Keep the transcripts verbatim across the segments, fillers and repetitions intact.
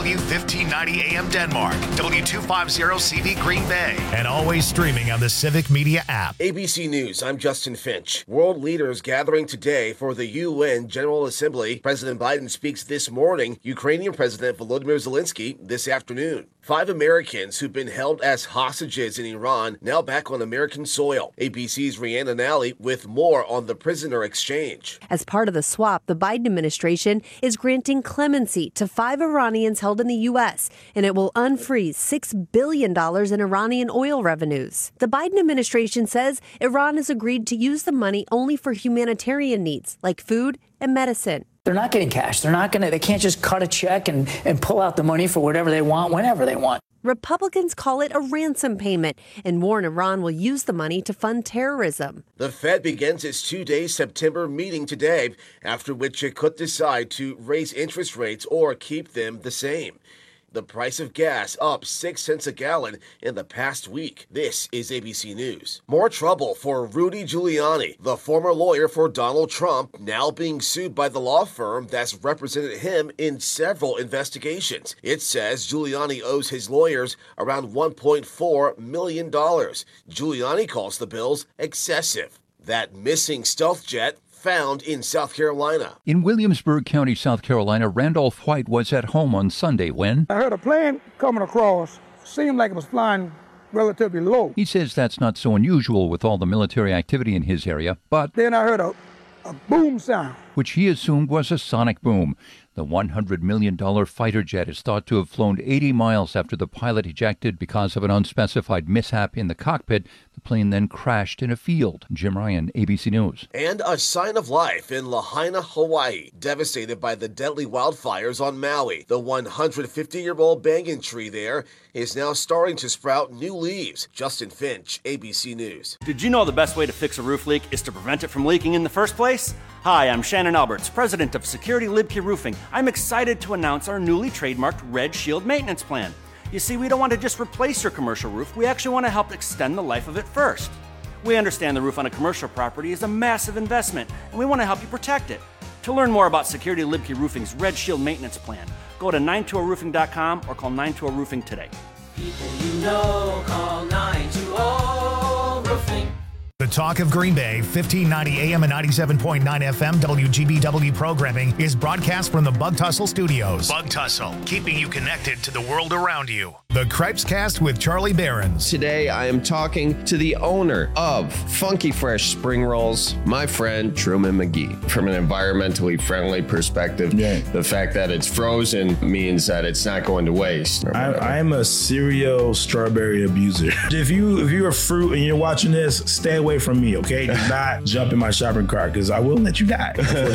W fifteen ninety A M Denmark, W two fifty C V Green Bay, and always streaming on the Civic Media app. A B C News, I'm Justin Finch. World leaders gathering today for the U N General Assembly. President Biden speaks this morning. Ukrainian President Volodymyr Zelensky this afternoon. Five Americans who've been held as hostages in Iran now back on American soil. A B C's Rhiannon Nally with more on the prisoner exchange. As part of the swap, the Biden administration is granting clemency to five Iranians held in the U S, and it will unfreeze six billion dollars in Iranian oil revenues. The Biden administration says Iran has agreed to use the money only for humanitarian needs like food and medicine. They're not getting cash. They're not going to, they can't just cut a check and, and pull out the money for whatever they want, whenever they want. Republicans call it a ransom payment and warn Iran will use the money to fund terrorism. The Fed begins its two-day September meeting today, after which it could decide to raise interest rates or keep them the same. The price of gas up six cents a gallon in the past week. This is A B C News. More trouble for Rudy Giuliani, the former lawyer for Donald Trump, now being sued by the law firm that's represented him in several investigations. It says Giuliani owes his lawyers around one point four million dollars. Giuliani calls the bills excessive. That missing stealth jet found in South Carolina. In Williamsburg County, South Carolina, Randolph White was at home on Sunday when I heard a plane coming across. Seemed like it was flying relatively low. He says that's not so unusual with all the military activity in his area, but then I heard a, a boom sound, which he assumed was a sonic boom. The one hundred million dollars fighter jet is thought to have flown eighty miles after the pilot ejected because of an unspecified mishap in the cockpit. The plane then crashed in a field. Jim Ryan, A B C News. And a sign of life in Lahaina, Hawaii, devastated by the deadly wildfires on Maui. The one hundred fifty-year-old banyan tree there is now starting to sprout new leaves. Justin Finch, A B C News. Did you know the best way to fix a roof leak is to prevent it from leaking in the first place? Hi, I'm Shannon Alberts, president of Security Libke Roofing. I'm excited to announce our newly trademarked Red Shield maintenance plan. You see, we don't want to just replace your commercial roof, we actually want to help extend the life of it first. We understand the roof on a commercial property is a massive investment, and we want to help you protect it. To learn more about Security Libke Roofing's Red Shield maintenance plan, go to nine two zero roofing dot com or call nine two zero roofing today. People you know, call nine two zero roofing. The Talk of Green Bay, fifteen ninety A M and ninety-seven point nine F M W G B W programming is broadcast from the Bug Tussle Studios. Bug Tussle, keeping you connected to the world around you. The Cripescast with Charlie Behrens. Today, I am talking to the owner of Funky Fresh Spring Rolls, my friend Truman McGee. From an environmentally friendly perspective, yeah. The fact that it's frozen means that it's not going to waste. I, I'm a serial strawberry abuser. If you if you're a fruit and you're watching this, stay away from me, okay? Do not jump in my shopping cart because I will let you die.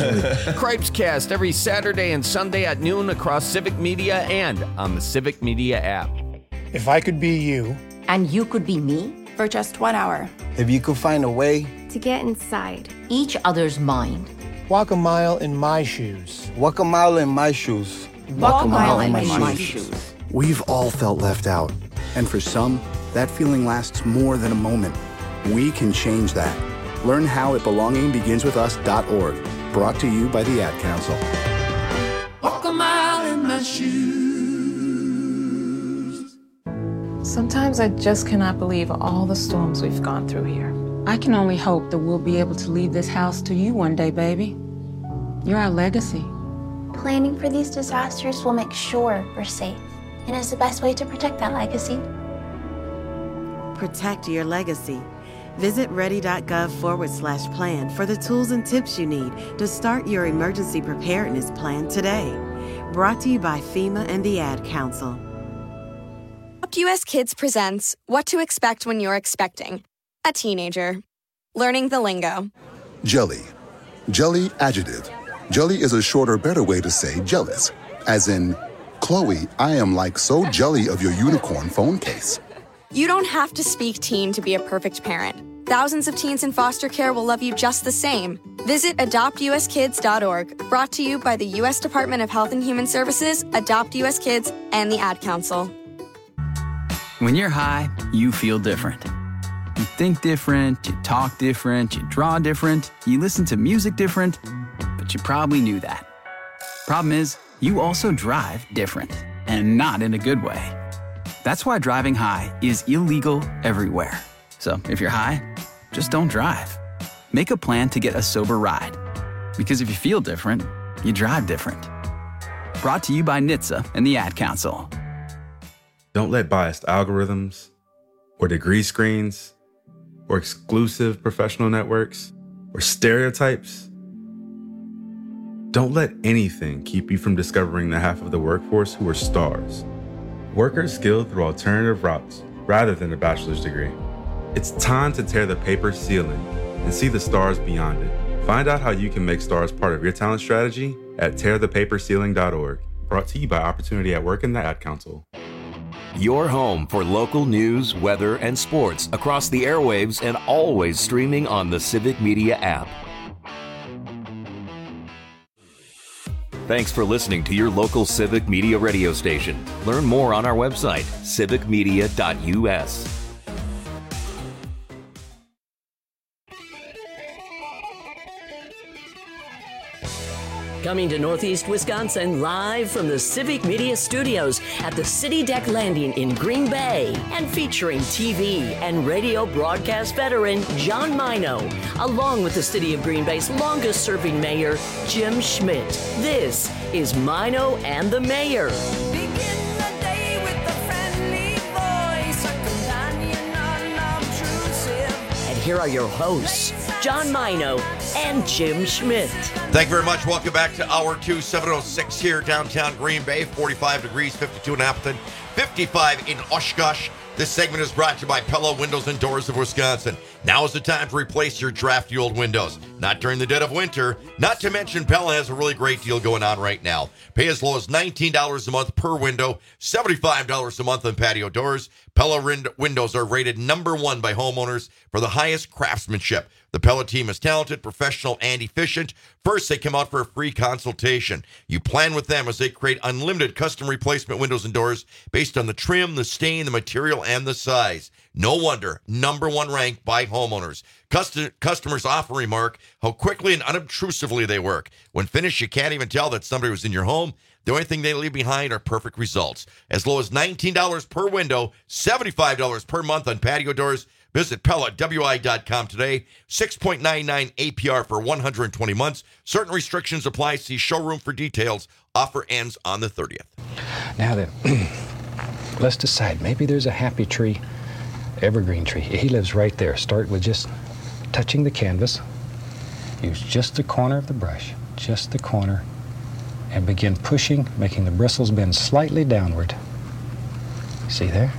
Cripescast every Saturday and Sunday at noon across Civic Media and on the Civic Media app. If I could be you. And you could be me. For just one hour. If you could find a way. To get inside. Each other's mind. Walk a mile in my shoes. Walk a mile in my shoes. Walk, Walk a mile, mile in, in my, my shoes. shoes. We've all felt left out. And for some, that feeling lasts more than a moment. We can change that. Learn how at belonging begins with us dot org. Brought to you by the Ad Council. Walk a mile in my shoes. Sometimes I just cannot believe all the storms we've gone through here. I can only hope that we'll be able to leave this house to you one day, baby. You're our legacy. Planning for these disasters will make sure we're safe, and is the best way to protect that legacy. Protect your legacy. Visit ready.gov forward slash plan for the tools and tips you need to start your emergency preparedness plan today. Brought to you by FEMA and the Ad Council. Adopt U S Kids presents What to Expect When You're Expecting a Teenager. Learning the lingo. Jelly. Jelly adjective. Jelly is a shorter, better way to say jealous. As in, Chloe, I am like so jelly of your unicorn phone case. You don't have to speak teen to be a perfect parent. Thousands of teens in foster care will love you just the same. Visit adopt u s kids dot org, brought to you by the U S Department of Health and Human Services, Adopt U S Kids, and the Ad Council. When you're high, you feel different. You think different, you talk different, you draw different, you listen to music different, but you probably knew that. Problem is, you also drive different. and not in a good way. That's why driving high is illegal everywhere. So if you're high, just don't drive. Make a plan to get a sober ride. Because if you feel different, you drive different. Brought to you by N H T S A and the Ad Council. Don't let biased algorithms or degree screens or exclusive professional networks or stereotypes. Don't let anything keep you from discovering the half of the workforce who are stars. Workers skilled through alternative routes rather than a bachelor's degree. It's time to tear the paper ceiling and see the stars beyond it. Find out how you can make stars part of your talent strategy at tear the paper ceiling dot org. Brought to you by Opportunity at Work and the Ad Council. Your home for local news, weather, and sports across the airwaves and always streaming on the Civic Media app. Thanks for listening to your local Civic Media radio station. Learn more on our website, civic media dot u s. Coming to Northeast Wisconsin live from the Civic Media Studios at the City Deck Landing in Green Bay and featuring T V and radio broadcast veteran John Mino, along with the City of Green Bay's longest serving mayor, Jim Schmidt. This is Mino and the Mayor. Begin the day with a friendly voice, a companion unobtrusive. And here are your hosts, John Mino and Jim Schmidt. Thank you very much. Welcome back to Hour two, seven oh six here, downtown Green Bay, forty-five degrees, fifty-two in Appleton, fifty-five in Oshkosh. This segment is brought to you by Pella Windows and Doors of Wisconsin. Now is the time to replace your drafty old windows. Not during the dead of winter. Not to mention, Pella has a really great deal going on right now. Pay as low as nineteen dollars a month per window, seventy-five dollars a month on patio doors. Pella rind- windows are rated number one by homeowners for the highest craftsmanship. The Pella team is talented, professional, and efficient. First, they come out for a free consultation. You plan with them as they create unlimited custom replacement windows and doors based on the trim, the stain, the material, and the size. No wonder, number one ranked by homeowners. Cust- customers often remark how quickly and unobtrusively they work. When finished, you can't even tell that somebody was in your home. The only thing they leave behind are perfect results. As low as nineteen dollars per window, seventy-five dollars per month on patio doors. Visit Pella W I dot com today. six point nine nine A P R for one hundred twenty months. Certain restrictions apply. See showroom for details. Offer ends on the thirtieth. Now then, let's decide. Maybe there's a happy tree, evergreen tree. He lives right there. Start with just touching the canvas. Use just the corner of the brush, just the corner, and begin pushing, making the bristles bend slightly downward. See there?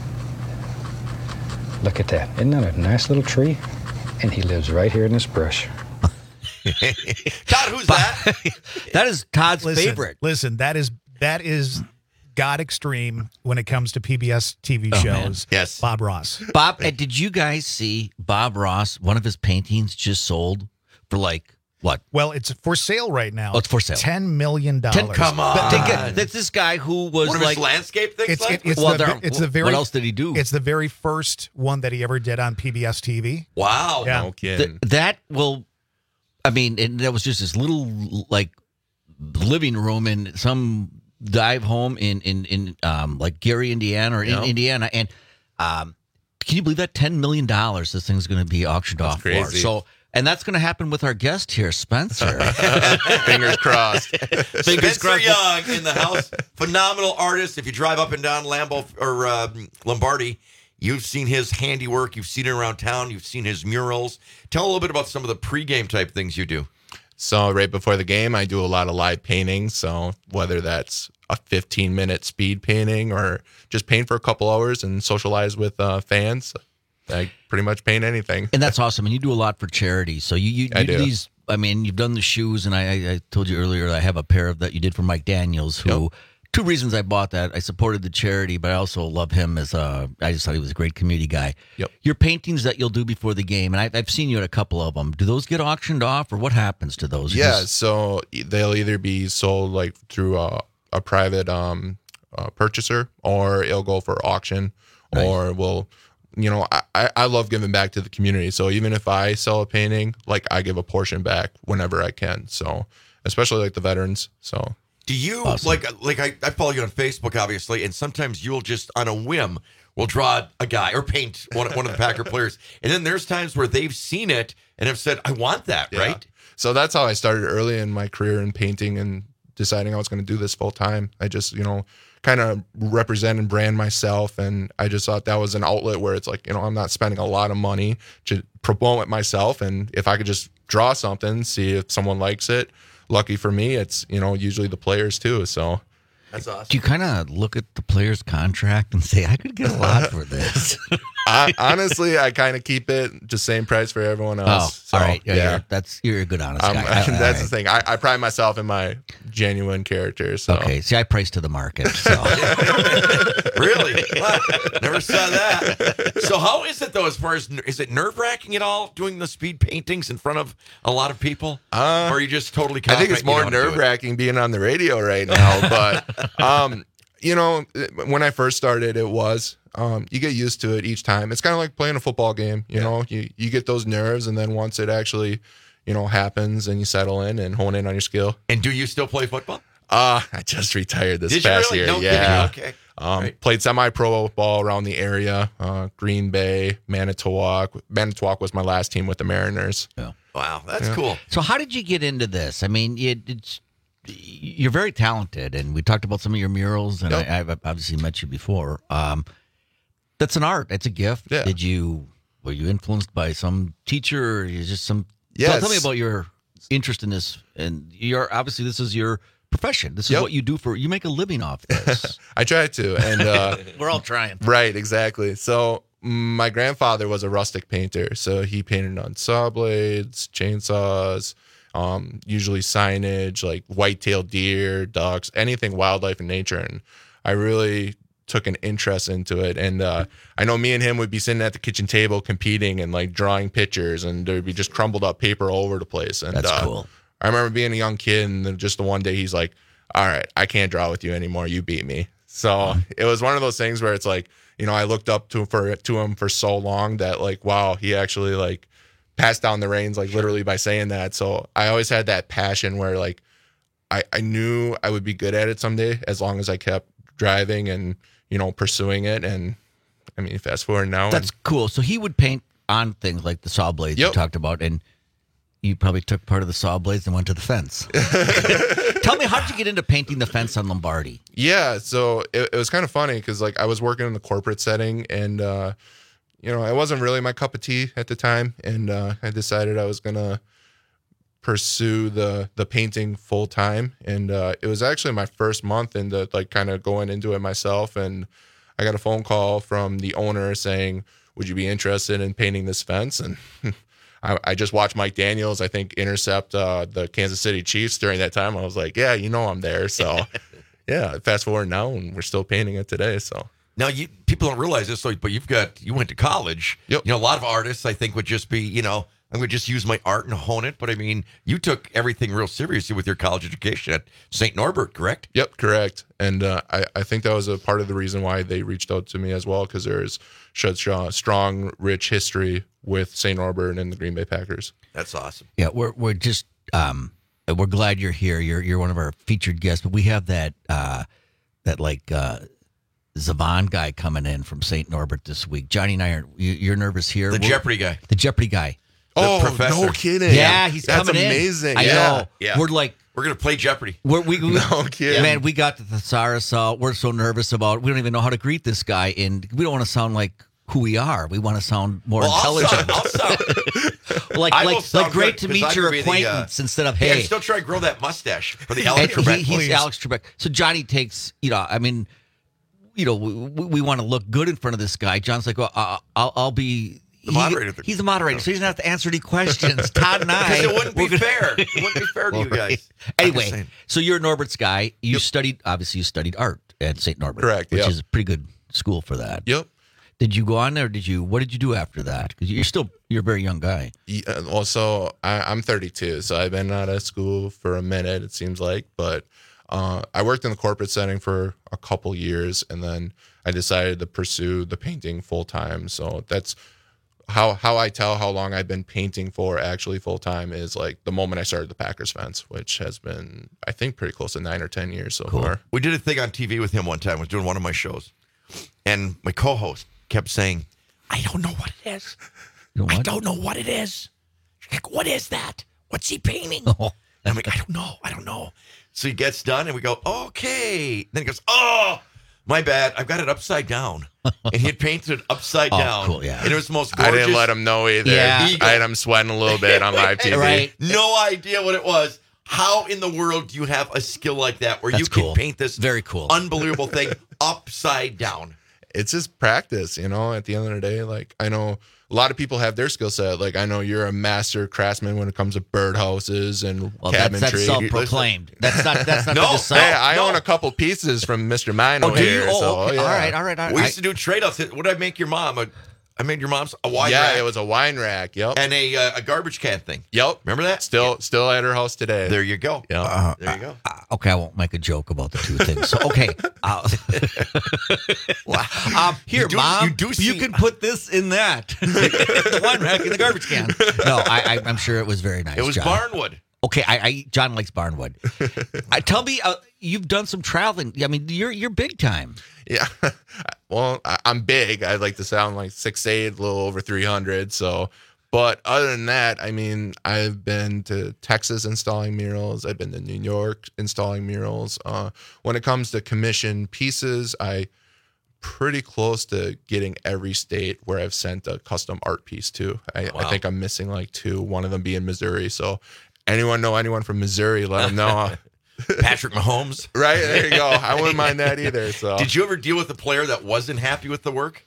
Look at that. Isn't that a nice little tree? And he lives right here in this brush. Todd, who's that? That is Todd's listen, favorite. Listen, that is that is God Extreme when it comes to P B S T V Oh, shows. man. Yes. Bob Ross. Bob, uh, did you guys see Bob Ross? One of his paintings just sold for like what? Well, it's for sale right now. Oh, it's for sale. Ten million dollars. Ten, come on. But think it- that's this guy who was One of like his landscape things? It's, like? it- it's, Well, the, there- it's the very. what else did he do? It's the very first one that he ever did on P B S T V. Wow. Yeah. Th- that will, I mean, and that was just this little like living room in some dive home in in in um like Gary, Indiana, or in Yeah. Indiana, and um, can you believe that ten million dollars this thing's going to be auctioned off for? crazy. So. And that's going to happen with our guest here, Spencer. Fingers crossed. Fingers Spencer crossed. Young in the house. Phenomenal artist. If you drive up and down Lambeau or uh, Lombardi, you've seen his handiwork. You've seen it around town. You've seen his murals. Tell a little bit about some of the pregame type things you do. So right before the game, I do a lot of live painting. So whether that's a fifteen minute speed painting or just paint for a couple hours and socialize with uh, fans, I pretty much paint anything. And that's awesome. And you do a lot for charity. So you, you, I you do do. these, I mean, you've done the shoes, and I, I, I told you earlier I have a pair of that you did for Mike Daniels, who, Yep. two reasons I bought that. I supported the charity, but I also love him as a, I just thought he was a great community guy. Yep. Your paintings that you'll do before the game, and I, I've seen you at a couple of them. Do those get auctioned off, or what happens to those? Yeah, Just- so they'll either be sold like through a, a private um, uh, purchaser, or it'll go for auction, Nice. or we'll, you know, I, I I love giving back to the community. So even if I sell a painting, like I give a portion back whenever I can. So especially like the veterans. So Do you Awesome. like like I, I follow you on Facebook, obviously, and sometimes you'll just on a whim will draw a guy or paint one one of the Packer players, and then there's times where they've seen it and have said, "I want that," Yeah. right? So that's how I started early in my career in painting and deciding I was going to do this full time. I just, you know, kind of represent and brand myself. And I just thought that was an outlet where it's like, you know, I'm not spending a lot of money to promote it myself. And if I could just draw something, see if someone likes it, lucky for me, it's, you know, usually the players too. So That's awesome. Do you kind of look at the player's contract and say, I could get a lot for this? I, honestly, I kind of keep it just same price for everyone else. Oh, So, all right. Yeah, yeah. You're, that's you're a good, honest Um, guy. I- that's all the right. thing. I, I pride myself in my genuine character. So. Okay. See, I price to the market. So Really? Wow. Never saw that. So how is it though? As far as is it nerve wracking at all doing the speed paintings in front of a lot of people, Uh, or are you just totally? I think it's confident you know more how to do it? nerve wracking being on the radio right now. But, um, you know, when I first started, it was. Um, you get used to it each time. It's kind of like playing a football game. You know, you, you get those nerves, and then once it actually, you know, happens and you settle in and hone in on your skill. And do you still play football? Uh, I just retired this Did you past really? year. No yeah. kidding. Okay. Um, Right. Played semi-pro ball around the area. Uh, Green Bay, Manitowoc. Manitowoc was my last team with the Mariners. Yeah. Wow, that's Yeah. cool. So how did you get into this? I mean, it, it's you're very talented, and we talked about some of your murals, and Yep. I, I've obviously met you before. Um, that's an art. It's a gift. Yeah. Did you were you influenced by some teacher, or you just some? Tell, Yes. tell me about your interest in this. And you're obviously this is your profession. This is Yep. what you do for. You make a living off this. I tried to, and uh, We're all trying. right, exactly. So my grandfather was a rustic painter, so he painted on saw blades, chainsaws, um, usually signage like white-tailed deer, ducks, anything wildlife and nature. And I really took an interest into it. And uh, I know me and him would be sitting at the kitchen table competing and like drawing pictures, and there'd be just crumbled up paper all over the place. And That's uh, cool. I remember being a young kid, and then just the one day he's like, all right, I can't draw with you anymore. You beat me. So it was one of those things where it's like, you know, I looked up to him for to him for so long that like, wow, he actually like passed down the reins, like literally by saying that. So I always had that passion where like I, I knew I would be good at it someday as long as I kept driving and, you know, pursuing it. And I mean, fast forward now. That's cool. So he would paint on things like the saw blades Yep. you talked about, and you probably took part of the saw blades and went to the fence. Tell me, how did you get into painting the fence on Lombardi? Yeah, so it, it was kind of funny because like I was working in the corporate setting, and uh, you know, it wasn't really my cup of tea at the time, and uh, I decided I was gonna pursue the the painting full time, and uh, it was actually my first month into like kind of going into it myself, and I got a phone call from the owner saying, "Would you be interested in painting this fence?" And I, I just watched Mike Daniels, I think, intercept uh, the Kansas City Chiefs during that time. I was like, yeah, you know I'm there. So, yeah, fast forward now, and we're still painting it today. So Now, you people don't realize this, so- but you've got you went to college. Yep. You know, a lot of artists, I think, would just be, you know, I'm going to just use my art and hone it. But I mean, you took everything real seriously with your college education at Saint Norbert, correct? Yep, correct. And uh, I, I think that was a part of the reason why they reached out to me as well, because there's such a strong, rich history with Saint Norbert and the Green Bay Packers. That's awesome. Yeah, we're we're just um we're glad you're here. You're you're one of our featured guests, but we have that uh that like uh Zavon guy coming in from Saint Norbert this week. Johnny and I are you, you're nervous here. The We're- Jeopardy guy. The Jeopardy guy. Oh, professor. no kidding. Yeah, he's That's coming in. amazing. I yeah. know. Yeah. We're like We're going to play Jeopardy. we're, we we No kidding. man, we got the thesaurus out. We're so nervous about. We don't even know how to greet this guy, and we don't want to sound like who we are. We want to sound more Well, I'll intelligent. sound, I'll sound, like I will like sound like great good, to 'cause meet I'm your uh, gonna be the, acquaintance instead of Hey, hey. I'm still trying to grow that mustache for the And Alex he- Trebek. he's please. Alex Trebek. So Johnny takes, you know, I mean, you know, we, we, we want to look good in front of this guy. John's like, well, uh, I'll, I'll be The he- moderator. He's the moderator, so he doesn't have to answer any questions. Todd and I, Because it wouldn't be we're gonna- fair. It wouldn't be fair to you guys. I'm just Anyway, saying. so you're Norbert's guy. You studied, obviously, you studied art at Saint Norbert, Correct, Which yeah. is a pretty good school for that. Yep. Did you go on there? Or did you? What did you do after that? Because you're still you're a very young guy. Yeah, also, I, I'm thirty-two, so I've been out of school for a minute, it seems like. But uh, I worked in the corporate setting for a couple years, and then I decided to pursue the painting full time. So that's how how I tell how long I've been painting for actually full time is like the moment I started the Packers fence, which has been I think pretty close to nine or ten years so Cool. far. We did a thing on T V with him one time. I was doing one of my shows, and my co-host kept saying, "I don't know what it is. I don't know what it is. Like, what is that? What's he painting?" Oh. And I'm like, "I don't know. I don't know." So he gets done, and we go, "Okay." Then he goes, "Oh, my bad. I've got it upside down." And he had painted it upside Oh, down. cool, yeah. And it was the most I gorgeous. didn't let him know either. Yeah. He I had him sweating a little bit on live T V. Right. No idea what it was. How in the world do you have a skill like that where That's you can cool. paint this Very cool. unbelievable thing upside down? It's just practice, you know, at the end of the day. Like, I know a lot of people have their skill set. Like, I know you're a master craftsman when it comes to birdhouses and Well, that's, cabinetry. that's self-proclaimed. That's not. That's not No. to decide. Hey, I No. own a couple pieces from Mister Mino Oh, do you? here. Oh, so, okay. yeah. All right, all right, all right. We used to do trade-offs. What did I make your mom? A, I made your mom's a wine Yeah, rack it was a wine rack. Yep. and a uh, a garbage can thing. Yep. Remember that? Still, still at her house today. There you go. Yep. Uh, There you go. uh, okay, I won't make a joke about the two things. So, okay. Uh, um, here, You do- Mom, you do you seem- can put this in that. The wine rack in the garbage can. No, I, I, I'm sure it was very nice. It was John. barnwood. Okay, I, I John likes barnwood. I, tell me, uh, you've done some traveling. I mean, you're you're big time. Yeah. Well, I, I'm big. I like to sound like six eight, a little over three hundred. So, but other than that, I mean, I've been to Texas installing murals. I've been to New York installing murals. Uh, when it comes to commission pieces, I pretty close to getting every state where I've sent a custom art piece to. I, Wow. I think I'm missing like two, one of them being Missouri. So anyone know anyone from Missouri, let them know. Patrick Mahomes. Right, there you go. I wouldn't mind that either. So Did you ever deal with a player that wasn't happy with the work?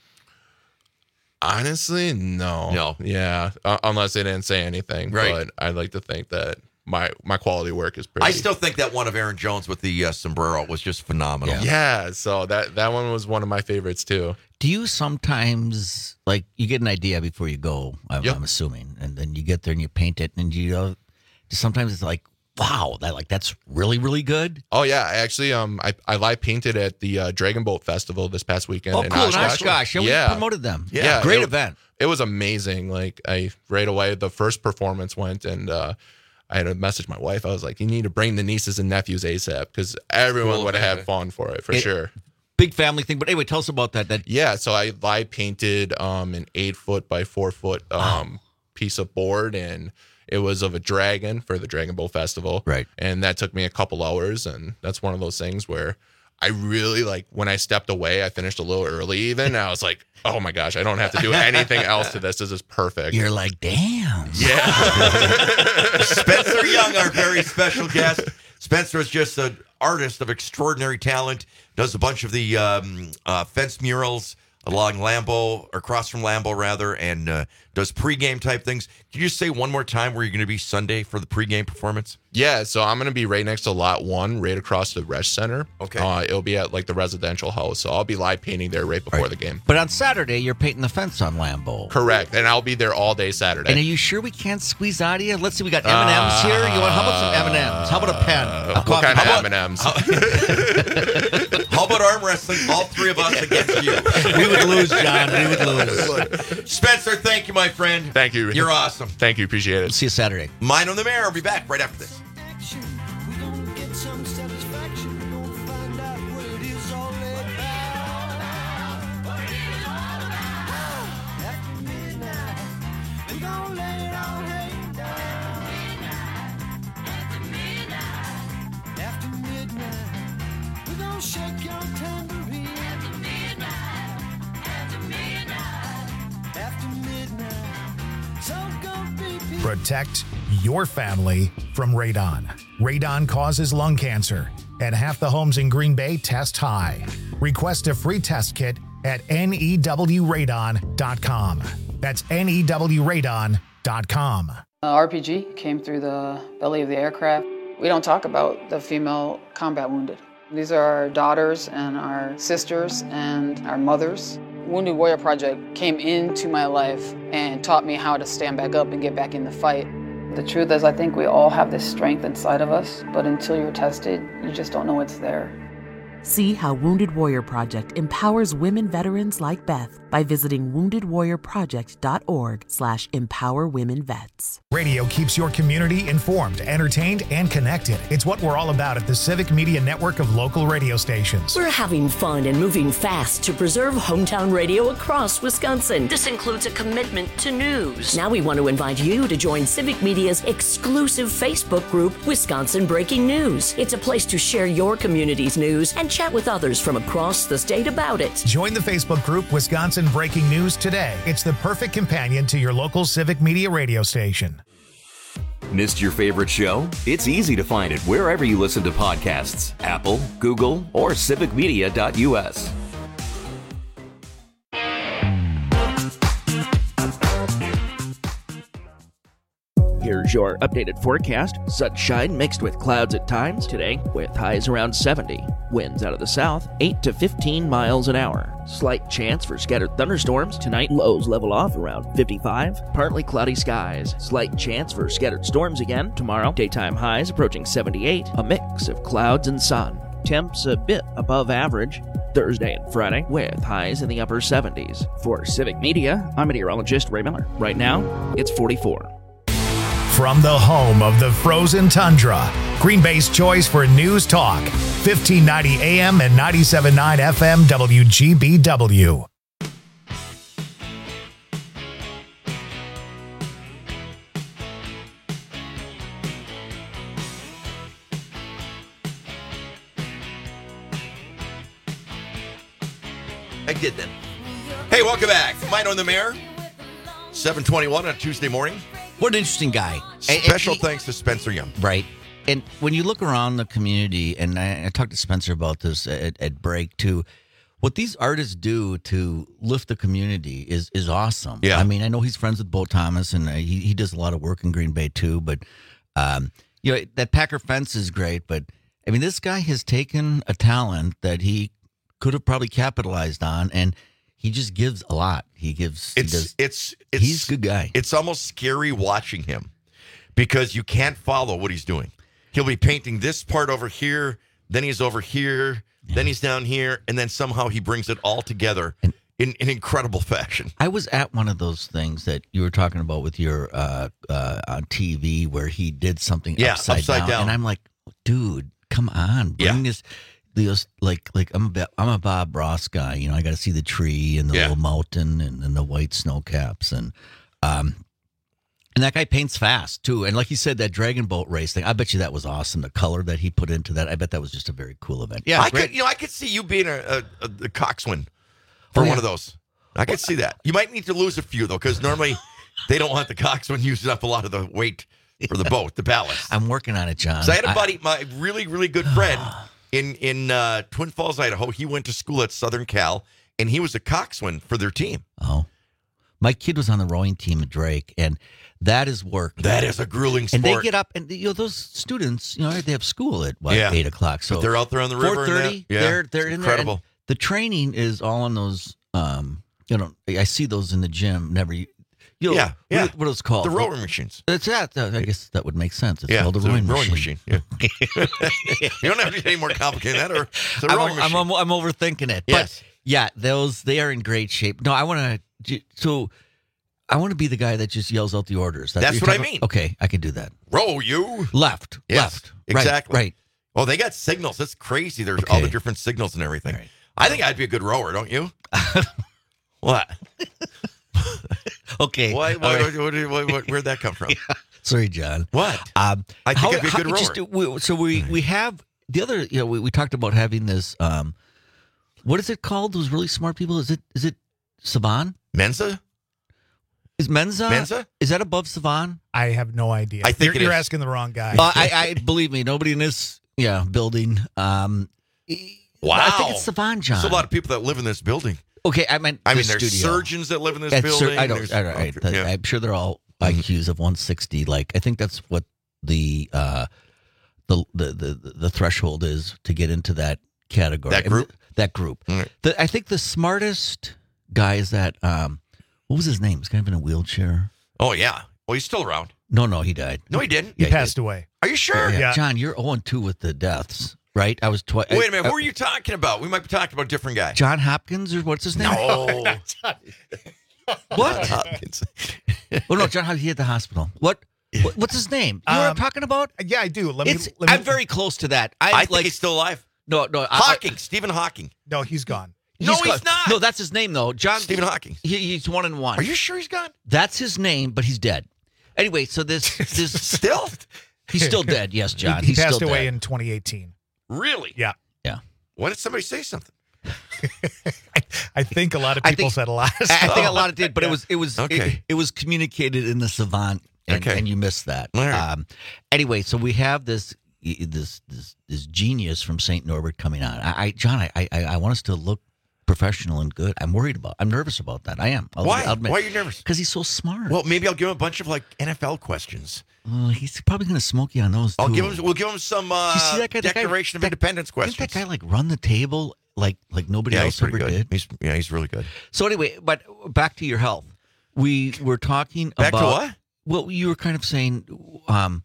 honestly, no. No. Yeah, uh, unless they didn't say anything. Right. But I'd like to think that my my quality work is pretty. I still think that one of Aaron Jones with the uh, sombrero was just phenomenal. Yeah, so that that one was one of my favorites too. Do you sometimes like you get an idea before you go? I'm, Yep. I'm assuming, and then you get there and you paint it, and you know, sometimes it's like, wow, that like that's really really good. Oh yeah, I actually um I, I live painted at the uh, Dragon Boat Festival this past weekend. Oh, in cool! In Oshkosh. Oshkosh, yeah, we Yeah. promoted them. Yeah, great it- event. It was amazing. Like I right away, the first performance went, and uh, I had to message my wife. I was like, "You need to bring the nieces and nephews ASAP because everyone Cool, would have man. had fun for it for It- sure." Big family thing. But anyway, tell us about that. That Yeah, so I live painted um an eight foot by four foot um piece of board, and it was of a dragon for the Dragon Boat Festival. Right. And that took me a couple hours, and that's one of those things where I really like when I stepped away, I finished a little early even. And I was like, oh my gosh, I don't have to do anything else to this. This is perfect. you're like, damn. Yeah. Spencer Young, our very special guest. Spencer is just an artist of extraordinary talent. Does a bunch of the um, uh, fence murals along Lambeau, or across from Lambeau, rather, and uh, does pregame type things. Can you just say one more time where you're going to be Sunday for the pregame performance? Yeah, so I'm gonna be right next to lot one, right across the Resch Center. Okay. Uh, it'll be at like the residential house. So I'll be live painting there right before Right. the game. But on Saturday, you're painting the fence on Lambeau. Correct. And I'll be there all day Saturday. And are you sure we can't squeeze out of you? Let's see, we got M and M's here. You want? How about some M and M's? How about a pen? A Uh, what coffee- kind of how M about- and M's? How about arm wrestling? All three of us against you. We would lose, John. We would lose. Spencer, thank you, my friend. Thank you. You're awesome. Thank you. Appreciate it. See you Saturday. Mine on the Mayor. I'll be back right after this. Protect your family from radon. Radon causes lung cancer, and half the homes in Green Bay test high. Request a free test kit at N E W radon dot com. That's N E W radon dot com. Uh, R P G came through the belly of the aircraft. We don't talk about the female combat wounded. These are our daughters and our sisters and our mothers. Wounded Warrior Project came into my life and taught me how to stand back up and get back in the fight. The truth is, I think we all have this strength inside of us, but until you're tested, you just don't know it's there. See how Wounded Warrior Project empowers women veterans like Beth by visiting wounded warrior project dot org slash empower women vets. Radio keeps your community informed, entertained, and connected. It's what we're all about at the Civic Media Network of local radio stations. We're having fun and moving fast to preserve hometown radio across Wisconsin. This includes a commitment to news. Now we want to invite you to join Civic Media's exclusive Facebook group, Wisconsin Breaking News. It's a place to share your community's news and chat with others from across the state about it. Join the Facebook group Wisconsin Breaking News today. It's the perfect companion to your local Civic Media radio station. Missed your favorite show? It's easy to find it wherever you listen to podcasts. Apple, Google, or civic media dot u s. Here's your updated forecast. Sunshine mixed with clouds at times today, with highs around seventy. Winds out of the south, eight to fifteen miles an hour. Slight chance for scattered thunderstorms. Tonight, lows level off around fifty-five. Partly cloudy skies. Slight chance for scattered storms again. Tomorrow, daytime highs approaching seventy-eight. A mix of clouds and sun. Temps a bit above average. Thursday and Friday, with highs in the upper seventies. For Civic Media, I'm meteorologist Ray Miller. Right now, it's forty-four. From the home of the frozen tundra, Green Bay's choice for news talk, fifteen ninety A M and ninety-seven point nine F M W G B W. I did that. Hey, welcome back. Mino and the Mayor, seven twenty-one on Tuesday morning. What an interesting guy. Special And- and- thanks to Spencer Young. Right. And when you look around the community, and I, I talked to Spencer about this at, at break too, what these artists do to lift the community is is awesome. Yeah. I mean, I know he's friends with Bo Thomas, and uh, he, he does a lot of work in Green Bay too, but, um, you know, that Packer fence is great, but, I mean, this guy has taken a talent that he could have probably capitalized on, and he just gives a lot. He gives. It's he does, it's it's he's a good guy. It's almost scary watching him because you can't follow what he's doing. He'll be painting this part over here, then he's over here, yeah. then he's down here, and then somehow he brings it all together in, in incredible fashion. I was at one of those things that you were talking about with your uh, uh, on T V where he did something yeah, upside, upside down, down, and I'm like, dude, come on, bring yeah. this. Those, like like I'm a I'm a Bob Ross guy, you know. I got to see the tree and the Yeah. little mountain and, and the white snow caps and um and that guy paints fast too. And like you said, that dragon boat race thing, I bet you that was awesome. The color that he put into that, I bet that was just a very cool event. Yeah, I great. could you know I could see you being a, a, a, a coxswain for Oh, yeah. one of those. I could see that. You might need to lose a few though, because normally they don't want the coxswain using up a lot of the weight for the boat, the ballast. I'm working on it, John. So I had a I- buddy, my really, really good friend in in uh, Twin Falls, Idaho. He went to school at Southern Cal, and he was a coxswain for their team. Oh, my kid was on the rowing team at Drake, and that is work. That is a grueling And they sport. get up, and you know those students, you know, they have school at what, Yeah. eight o'clock. So But they're out there on the river Four and that. thirty. Yeah, They're they're it's in there. and incredible. The training is all on those. Um, you know, I see those in the gym. Never. You know, Yeah, what- yeah. What, are those called? The rowing machines. That's that. uh, I guess that would make sense. It's Yeah, called a it's a rowing, rowing machine. machine, yeah. You don't have to get any more complicated than that. Or it's a I'm, rowing I'm, machine. I'm, I'm overthinking it. Yes. But yeah, those they are in great shape. No, I want to. So I want to be the guy that just yells out the orders. That's you're what I talking- mean. Okay, I can do that. Row you Left, Yes, left, right, exactly. right. Oh, they got signals. That's crazy. There's all Okay. the different signals and everything. I think I'd be a good rower, don't you? What? Okay. Why, all why, right. what, what, what, where'd that come from? Sorry, John. What? Um, I think how- I'd be a how- good rower. just, uh, we- so we we have the other. You know, we, we talked about having this. Um, what is it called? Those really smart people. Is it is it Savan? Mensa? Is Mensa? Mensa? Is that above Savan? I have no idea. I think you're, it you're is. asking the wrong guy. Uh, I, I believe me. Nobody in this yeah building. Um, Wow. I think it's Savan, John. There's a lot of people that live in this building. Okay, I meant. I mean, the there's studio. surgeons that live in this That's building. sur- I don't. There's- I don't right. okay, yeah. I'm sure they're all I Qs of one sixty. Like I think that's what the uh, the, the the the threshold is to get into that category. That group? And that group. All right. The, I think the smartest guy is that. Um, what was his name? He's kind of in a wheelchair. Oh, yeah. Well, he's still around. No, no, he died. No, he didn't. he Yeah, passed did. away. Are you sure? Yeah. Yeah. John, you're zero and two with the deaths. right? I was twice. Wait a minute. Who are you talking about? We might be talking about a different guy. John Hopkins, or what's his name? No. What? John Hopkins. Oh no, John Hopkins. He at the hospital. What? what? What's his name? You know what I'm Um, talking about? Yeah, I do. Let me. It's, let me I'm very close to that. I, I think like. he's still alive. No, no. I- Hawking. Stephen Hawking. no, he's gone. No, he's gone. not. No, that's his name though. John Stephen Hawking. He, he's one and one. Are you sure he's gone? That's his name, but he's dead. Anyway, so this this Still? he's still dead. Yes, John. He, he he's passed still away dead. in twenty eighteen. Really? Yeah. Yeah. Why did somebody say something? I, I think a lot of I people think- said a lot. Of I stuff. think a lot of did, but it Yeah. was it was Okay. it, it was communicated in the savant, and, Okay. and you missed that. All right. Um, anyway, so we have this this this this genius from Saint Norbert coming on. I, I John, I, I I want us to look professional and good. I'm worried about. I'm nervous about that. I am. I'll, Why? I'll admit. Why are you nervous? Because he's so smart. Well, maybe I'll give him a bunch of like N F L questions. Uh, he's probably going to smoke you on those. I'll too. give him. We'll give him some uh, Do you see that guy- that guy- Declaration of that- Independence Didn't questions. that guy like run the table like like nobody yeah, else he's pretty ever good. did? He's yeah, he's really good. So anyway, but back to your health. We were talking Back to about what? Well, you were kind of saying, um,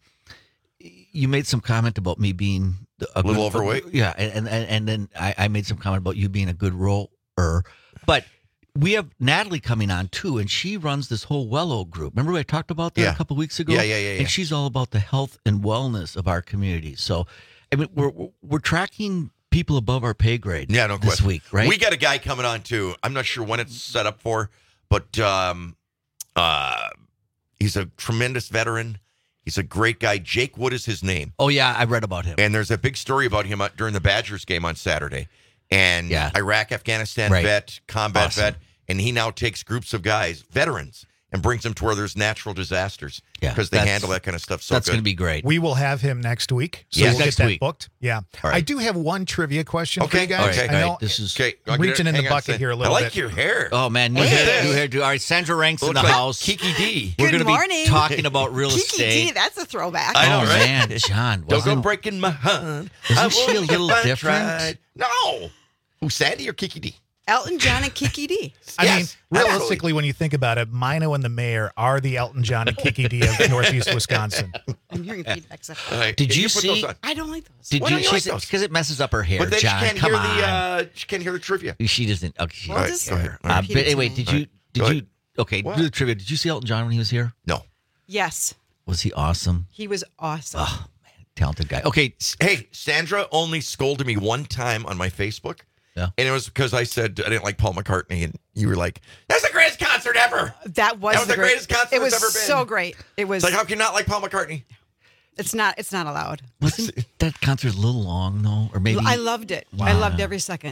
you made some comment about me being a, little good- overweight? Yeah, and and, and then I, I made some comment about you being a good roller. But we have Natalie coming on too, and she runs this whole Wello group. Remember I talked about that Yeah. a couple weeks ago? Yeah, yeah, yeah, yeah. And she's all about the health and wellness of our community. So, I mean, we're we're tracking people above our pay grade. Yeah, no this question. week, right? We got a guy coming on too. I'm not sure when it's set up for, but um, uh, he's a tremendous veteran. He's a great guy. Jake Wood is his name. Oh yeah, I read about him. And there's a big story about him uh, during the Badgers game on Saturday. And Yeah. Iraq, Afghanistan Right. vet, combat Awesome. vet, and he now takes groups of guys, veterans, and brings them to where there's natural disasters Yeah, because they that's- handle that kind of stuff so That's good. going to be great. We will have him next week, so Yes, we'll next get that week. booked. Yeah, All right. I do have one trivia question for Okay, you guys. okay. I All know right, this is- Okay, I'm reaching in the bucket here a little I like bit. your hair. Oh man, new Look at hair, this. new hairdo. All right, Sandra Ranks in Looks the like house. Kiki D. We're Good going to be morning. talking about real Kiki estate. D, that's a throwback. I know, oh right? man, John, Don't go wasn't, breaking my heart. Isn't I she a won't little if I different? tried. No. Who, Sandy or Kiki D? Elton John and Kiki D. I Yes, mean, absolutely. realistically, when you think about it, Mino and the mayor are the Elton John and Kiki D of Northeast Wisconsin. I'm hearing feedback. So. All right, Did can you put see- those on? I don't like those. Did Why you? don't you like She's those? because it messes up her hair. But then John, she can't come hear on. the uh, she can't hear the trivia. She doesn't. Okay. Well, All right, just go ahead. All Uh, right. but repeat it to anyway, me. did All you? right. Did Go you? Okay, What? do the trivia. Did you see Elton John when he was here? No. Yes, Was he awesome? he was awesome. Oh man, talented guy. Okay, Hey, Sandra only scolded me one time on my Facebook. Yeah. And it was because I said I didn't like Paul McCartney, and you were like, "That's the greatest concert ever." That was, That was the great- greatest concert It was it's ever been. so great. It was. It's like, how can you not like Paul McCartney? It's not. It's not allowed. wasn't that concert a little long though, or maybe? I loved it. I Wow. loved every second.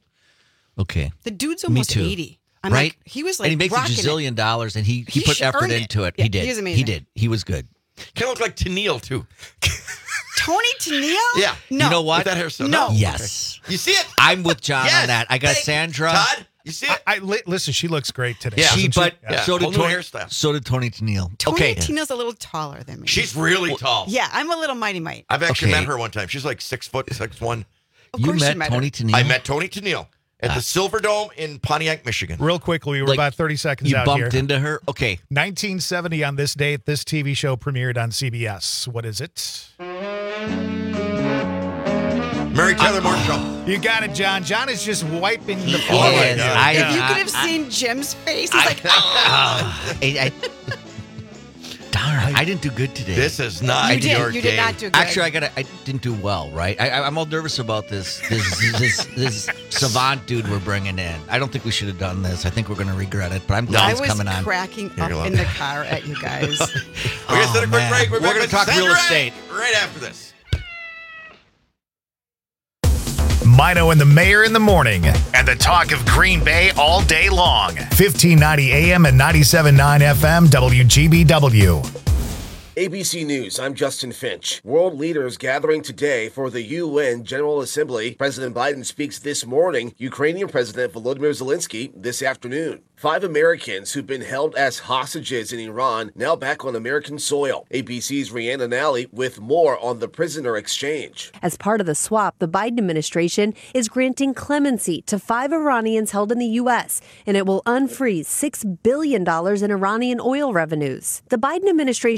Okay, The dude's Me almost too. eighty. I'm right? like, he was like and he makes a rocking it. gazillion dollars, and he he, He put sh- effort earned it. into it. Yeah, he did. he was He amazing. did. He was good. Kind of look like Tennille too. Tony Tennille? Yeah. No. You know what? With that hairstyle. No. Yes, You see it? I'm with John Yes. on that. I got Thank- Sandra. Todd, you see it? I, I li- listen. She looks great today. Yeah. She, doesn't but Yeah. so Whole did new Tony. hairstyle. So did Tony Tennille. Tony okay, Tennille's a little taller than me. She's really tall. Yeah, I'm a little mighty mite. I've actually Okay. met her one time. She's like six foot, six one. Of you course met, you met Tony her. Tennille. I met Tony Tennille at Ah. the Silver Dome in Pontiac, Michigan. Real quickly, we were Like, about thirty seconds You out bumped here. into her. Okay, nineteen seventy on this date, this T V show premiered on C B S. What is it? Mary Tyler Moore Show. You got it, John. John is just wiping the floor Oh, right yes, now. I- If you I- could have I- seen Jim's face, he's I, like, ah. oh, I, I, darn, I didn't do good today. This is not You did. your You day. did not do good. Actually, I got. I didn't do well, right? I, I, I'm all nervous about this. This, this, this savant dude we're bringing in. I don't think we should have done this. I think we're going to regret it. But I'm glad I it's was coming on. cracking Here up you go. in the car at you guys. We're going to Oh, take a quick man. break. We're, We're back gonna with talk real Sandra estate. right after this. Mino and the Mayor in the morning, and the talk of Green Bay all day long. fifteen ninety A M and ninety-seven point nine F M, W G B W. A B C News, I'm Justin Finch. World leaders gathering today for the U N General Assembly. President Biden speaks this morning. Ukrainian President Volodymyr Zelensky this afternoon. Five Americans who've been held as hostages in Iran now back on American soil. A B C's Rhiannon Nally with more on the prisoner exchange. As part of the swap, the Biden administration is granting clemency to five Iranians held in the U S, and it will unfreeze six billion dollars in Iranian oil revenues. The Biden administration says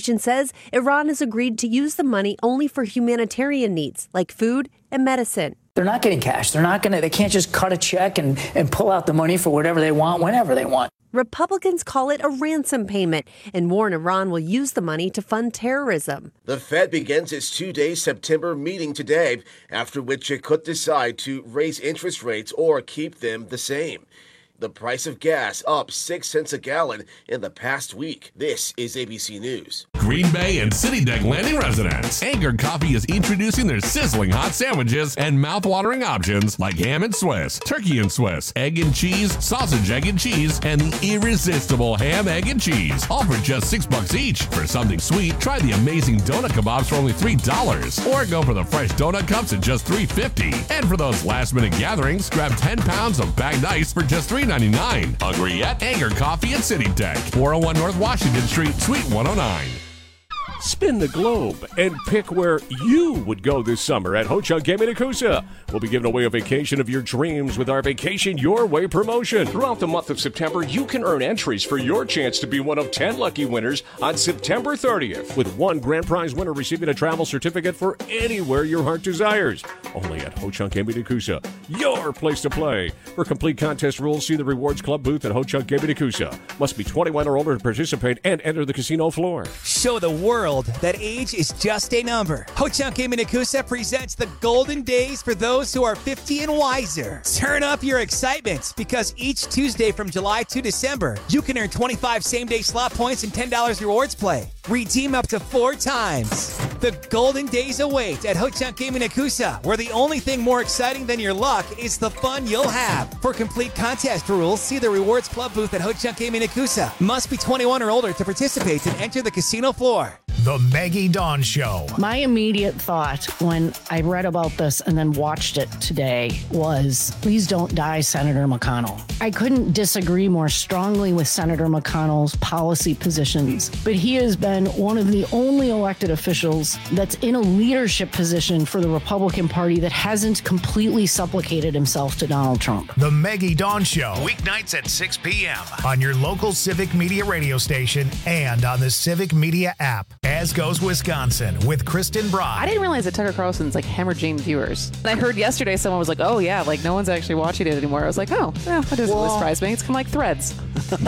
says Iran has agreed to use the money only for humanitarian needs like food and medicine. They're not getting cash. They're not going to, they can't just cut a check and, and pull out the money for whatever they want, whenever they want. Republicans call it a ransom payment and warn Iran will use the money to fund terrorism. The Fed begins its two-day September meeting today, after which it could decide to raise interest rates or keep them the same. The price of gas up six cents a gallon in the past week. This is A B C News. Green Bay and City Deck Landing residents. Anchor Coffee is introducing their sizzling hot sandwiches and mouth-watering options like ham and Swiss, turkey and Swiss, egg and cheese, sausage, egg and cheese, and the irresistible ham, egg, and cheese. All for just six bucks each. For something sweet, try the amazing donut kebabs for only three dollars. Or go for the fresh donut cups at just three fifty. And for those last-minute gatherings, grab ten pounds of bagged ice for just three ninety-nine. Hungry yet? Anchor Coffee at City Deck, four oh one North Washington Street, Suite one oh nine. Spin the globe and pick where you would go this summer at Ho Chunk Gaming Nakusa. We'll be giving away a vacation of your dreams with our Vacation Your Way promotion. Throughout the month of September, you can earn entries for your chance to be one of ten lucky winners on September thirtieth, with one grand prize winner receiving a travel certificate for anywhere your heart desires. Only at Ho Chunk Gaming Nakusa, your place to play. For complete contest rules, see the Rewards Club booth at Ho Chunk Gaming Nakusa. Must be twenty-one or older to participate and enter the casino floor. Show the world that age is just a number. Ho Chunk Gaming Nakusa presents the golden days for those who are fifty and wiser. Turn up your excitement, because each Tuesday from July to December, you can earn twenty-five same-day slot points and ten dollars rewards play. Redeem up to four times. The golden days await at Ho Chunk Gaming Nakusa, where the only thing more exciting than your luck is the fun you'll have. For complete contest rules, see the Rewards Club booth at Ho Chunk Gaming Nakusa. Must be twenty-one or older to participate and enter the casino floor. The Maggie Dawn Show. My immediate thought when I read about this and then watched it today was, please don't die, Senator McConnell. I couldn't disagree more strongly with Senator McConnell's policy positions, but he has been one of the only elected officials that's in a leadership position for the Republican Party that hasn't completely supplicated himself to Donald Trump. The Maggie Dawn Show, weeknights at six p.m. on your local Civic Media radio station and on the Civic Media app. As Goes Wisconsin with Kristen Broad. I didn't realize that Tucker Carlson's like hemorrhaging viewers. And I heard yesterday someone was like, oh yeah, like no one's actually watching it anymore. I was like, oh, yeah, that doesn't really surprise me. It's kind of like Threads. it,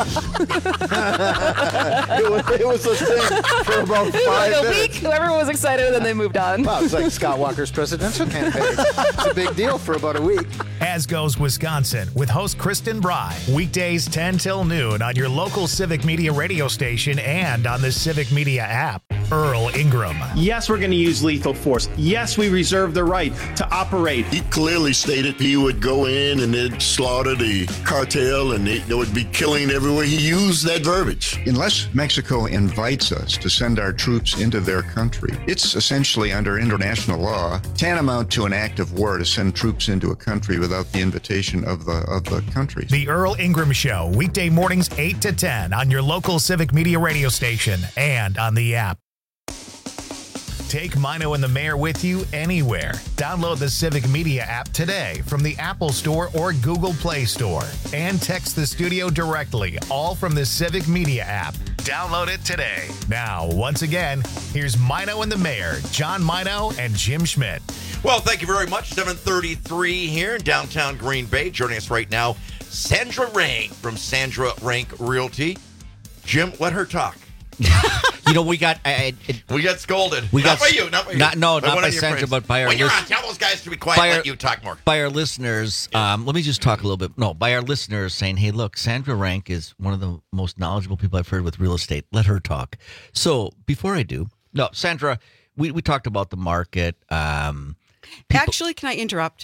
was, it was a thing for about five like a minutes. week, everyone was excited and then they moved on. Wow, it's like Scott Walker's presidential campaign. It's a big deal for about a week. As Goes Wisconsin with host Kristen Bry. Weekdays ten till noon on your local Civic Media radio station and on the Civic Media app. Earl Ingram. Yes, we're going to use lethal force. Yes, we reserve the right to operate. He clearly stated he would go in and they'd slaughter the cartel and they, they would be killing everywhere. He used that verbiage. Unless Mexico invites us to send our troops into their country, it's essentially under international law tantamount to an act of war to send troops into a country without the invitation of the of the country. The Earl Ingram Show, weekday mornings eight to ten on your local Civic Media radio station and on the app. Take Mino and the Mayor with you anywhere. Download the Civic Media app today from the Apple Store or Google Play Store. And text the studio directly, all from the Civic Media app. Download it today. Now, once again, here's Mino and the Mayor, John Mino and Jim Schmidt. Well, thank you very much. seven thirty-three here in downtown Green Bay. Joining us right now, Sandra Rank from Sandra Rank Realty. Jim, let her talk. You know, we got I, I, we got scolded. We not got by you, not by you. Not, no, by not one by of your Sandra, friends. but by our when you're lis- on, tell those guys to be quiet. by Let our- you talk more. By our listeners, um, let me just talk a little bit. No, by our listeners saying, "Hey, look, Sandra Rank is one of the most knowledgeable people I've heard with real estate. Let her talk." So before I do, no, Sandra, we we talked about the market. Um, Actually, can I interrupt?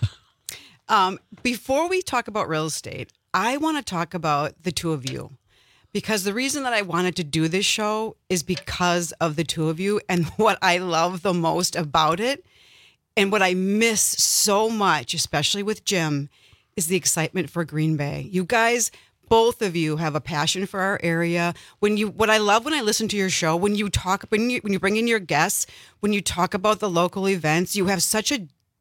um, before we talk about real estate, I want to talk about the two of you. Because the reason that I wanted to do this show is because of the two of you and what I love the most about it and what I miss so much, especially with Jim, is the excitement for Green Bay. You guys, both of you have a passion for our area. When you, what I love when I listen to your show, when you talk, when you, when you bring in your guests, when you talk about the local events, you have such a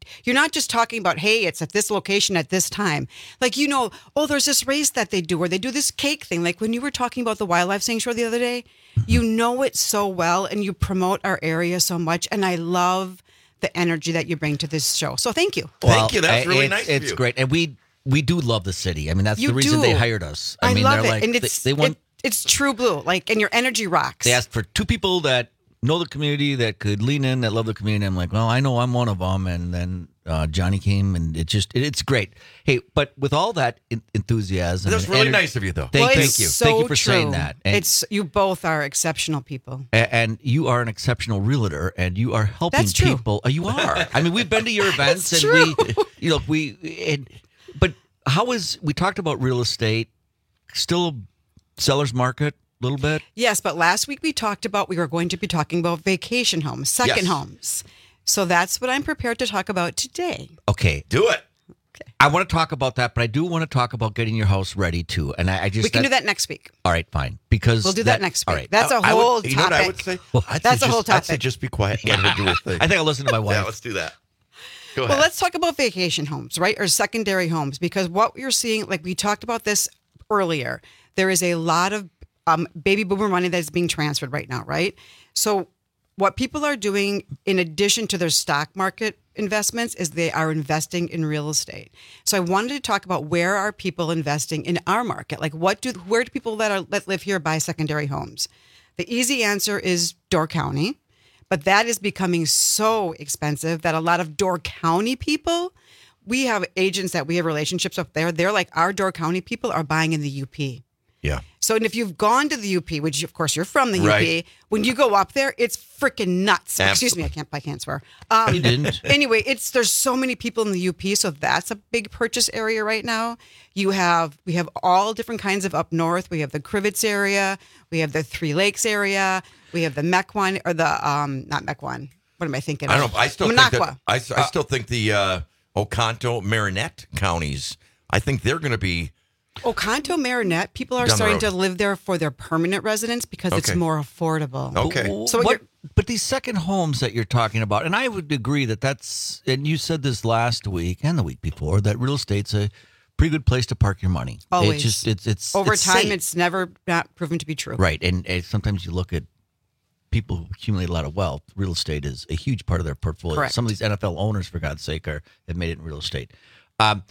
you're not just talking about, hey, it's at this location at this time. Like, you know, oh, there's this race that they do, or they do this cake thing. Like when you were talking about the wildlife sanctuary the other day, you know it so well, and you promote our area so much. And I love the energy that you bring to this show. So thank you. Well, Thank you. That's really it's, nice of It's you. great. And we we do love the city. I mean, that's You the reason do. they hired us. I, mean, love they're it. like, and they, it's, they want it, it's true blue. Like, and your energy rocks. They asked for two people that know the community, that could lean in, that love the community. I'm like, well, I know I'm one of them. And then uh, Johnny came, and it just, it, it's great. Hey, but with all that en- enthusiasm. That's and really ener- nice of you, though. Thank, well, thank it's you. So thank you for true. saying that. And, it's you both are exceptional people. a- and you are an exceptional realtor, and you are helping That's true. people. Uh, you are. I mean, we've been to your events, It's and true. we, you know, we, and, but how is, we talked about real estate, still a seller's market a little bit? Yes, but last week we talked about we were going to be talking about vacation homes, second Yes. homes. So that's what I'm prepared to talk about today. Okay. Do it. I want to talk about that, but I do want to talk about getting your house ready too. And I, I just We can do that next week. All right, fine. Because We'll do that, next week. All right. That's a I would- whole you know what topic. I would say? I'd That's say a whole just, I'd say topic. just be quiet. Let her do her thing. I think I'll listen to my wife. Yeah, let's do that. Go Well, ahead. let's talk about vacation homes, right? Or secondary homes, because what you're seeing, like we talked about this earlier, there is a lot of um, baby boomer money that is being transferred right now, right? So what people are doing in addition to their stock market investments is they are investing in real estate. So I wanted to talk about where are people investing in our market? Like what do, where do people that are that live here buy secondary homes? The easy answer is Door County. But that is becoming so expensive that a lot of Door County people, we have agents that we have relationships up there. They're like, our Door County people are buying in the U P. Yeah. So, and if you've gone to the U P, which of course you're from the U P, Right. when you go up there, it's freaking nuts. Absolutely. Excuse me, I can't, I can't swear. Um, You didn't. Anyway, it's there's so many people in the U P, so that's a big purchase area right now. You have we have all different kinds of up north. We have the Crivets area, we have the Three Lakes area, we have the Mequon or the um not Mequon. What am I thinking? I of? don't know. I still Minocqua. think that, I, I still think the uh, Oconto, Marinette counties, I think they're going to be. Oconto, Marinette, people are Down the starting road. to live there for their permanent residence because it's Okay. more affordable. Okay. So So what, what but these second homes that you're talking about, and I would agree that that's, and you said this last week and the week before, that real estate's a pretty good place to park your money. Always. It's just, it's, it's Over it's time, safe. it's never not proven to be true. Right. And, and sometimes you look at people who accumulate a lot of wealth, real estate is a huge part of their portfolio. Correct. Some of these N F L owners, for God's sake, are have made it in real estate. Um,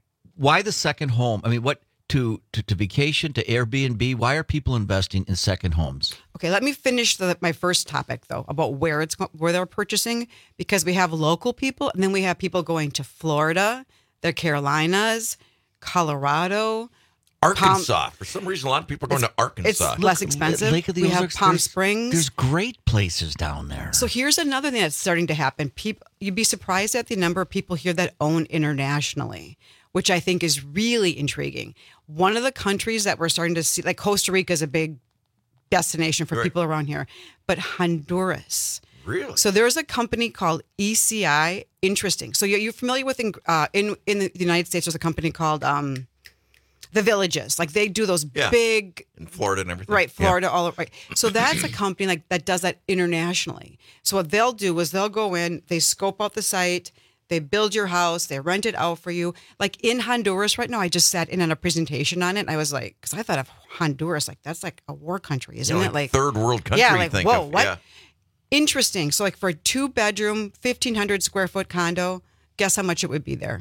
why the second home? I mean, what to, to to vacation, to Airbnb? Why are people investing in second homes? Okay, let me finish the, my first topic though about where it's go- where they're purchasing, because we have local people and then we have people going to Florida, the Carolinas, Colorado, Arkansas. For some reason, a lot of people are going to Arkansas. It's less expensive. Lake of the we have Ozarks, Palm there's- Springs. There's great places down there. So here's another thing that's starting to happen. People, you'd be surprised at the number of people here that own internationally, which I think is really intriguing. One of the countries that we're starting to see, like Costa Rica is a big destination for Right. people around here, but Honduras. Really? So there's a company called E C I. Interesting. So you're, you're familiar with in, uh, in in the United States, there's a company called um, The Villages. Like they do those Yeah. big In Florida and everything. Right, Yeah. Florida, all over. Right. So that's a company like that does that internationally. So what they'll do is they'll go in, they scope out the site, they build your house, they rent it out for you. Like in Honduras right now, I just sat in on a presentation on it. And I was like, because I thought of Honduras, like that's like a war country, isn't Yeah, it? Like third world country. yeah, like think whoa, of, what? Yeah. Interesting. So like for a two bedroom, fifteen hundred square foot condo, guess how much it would be there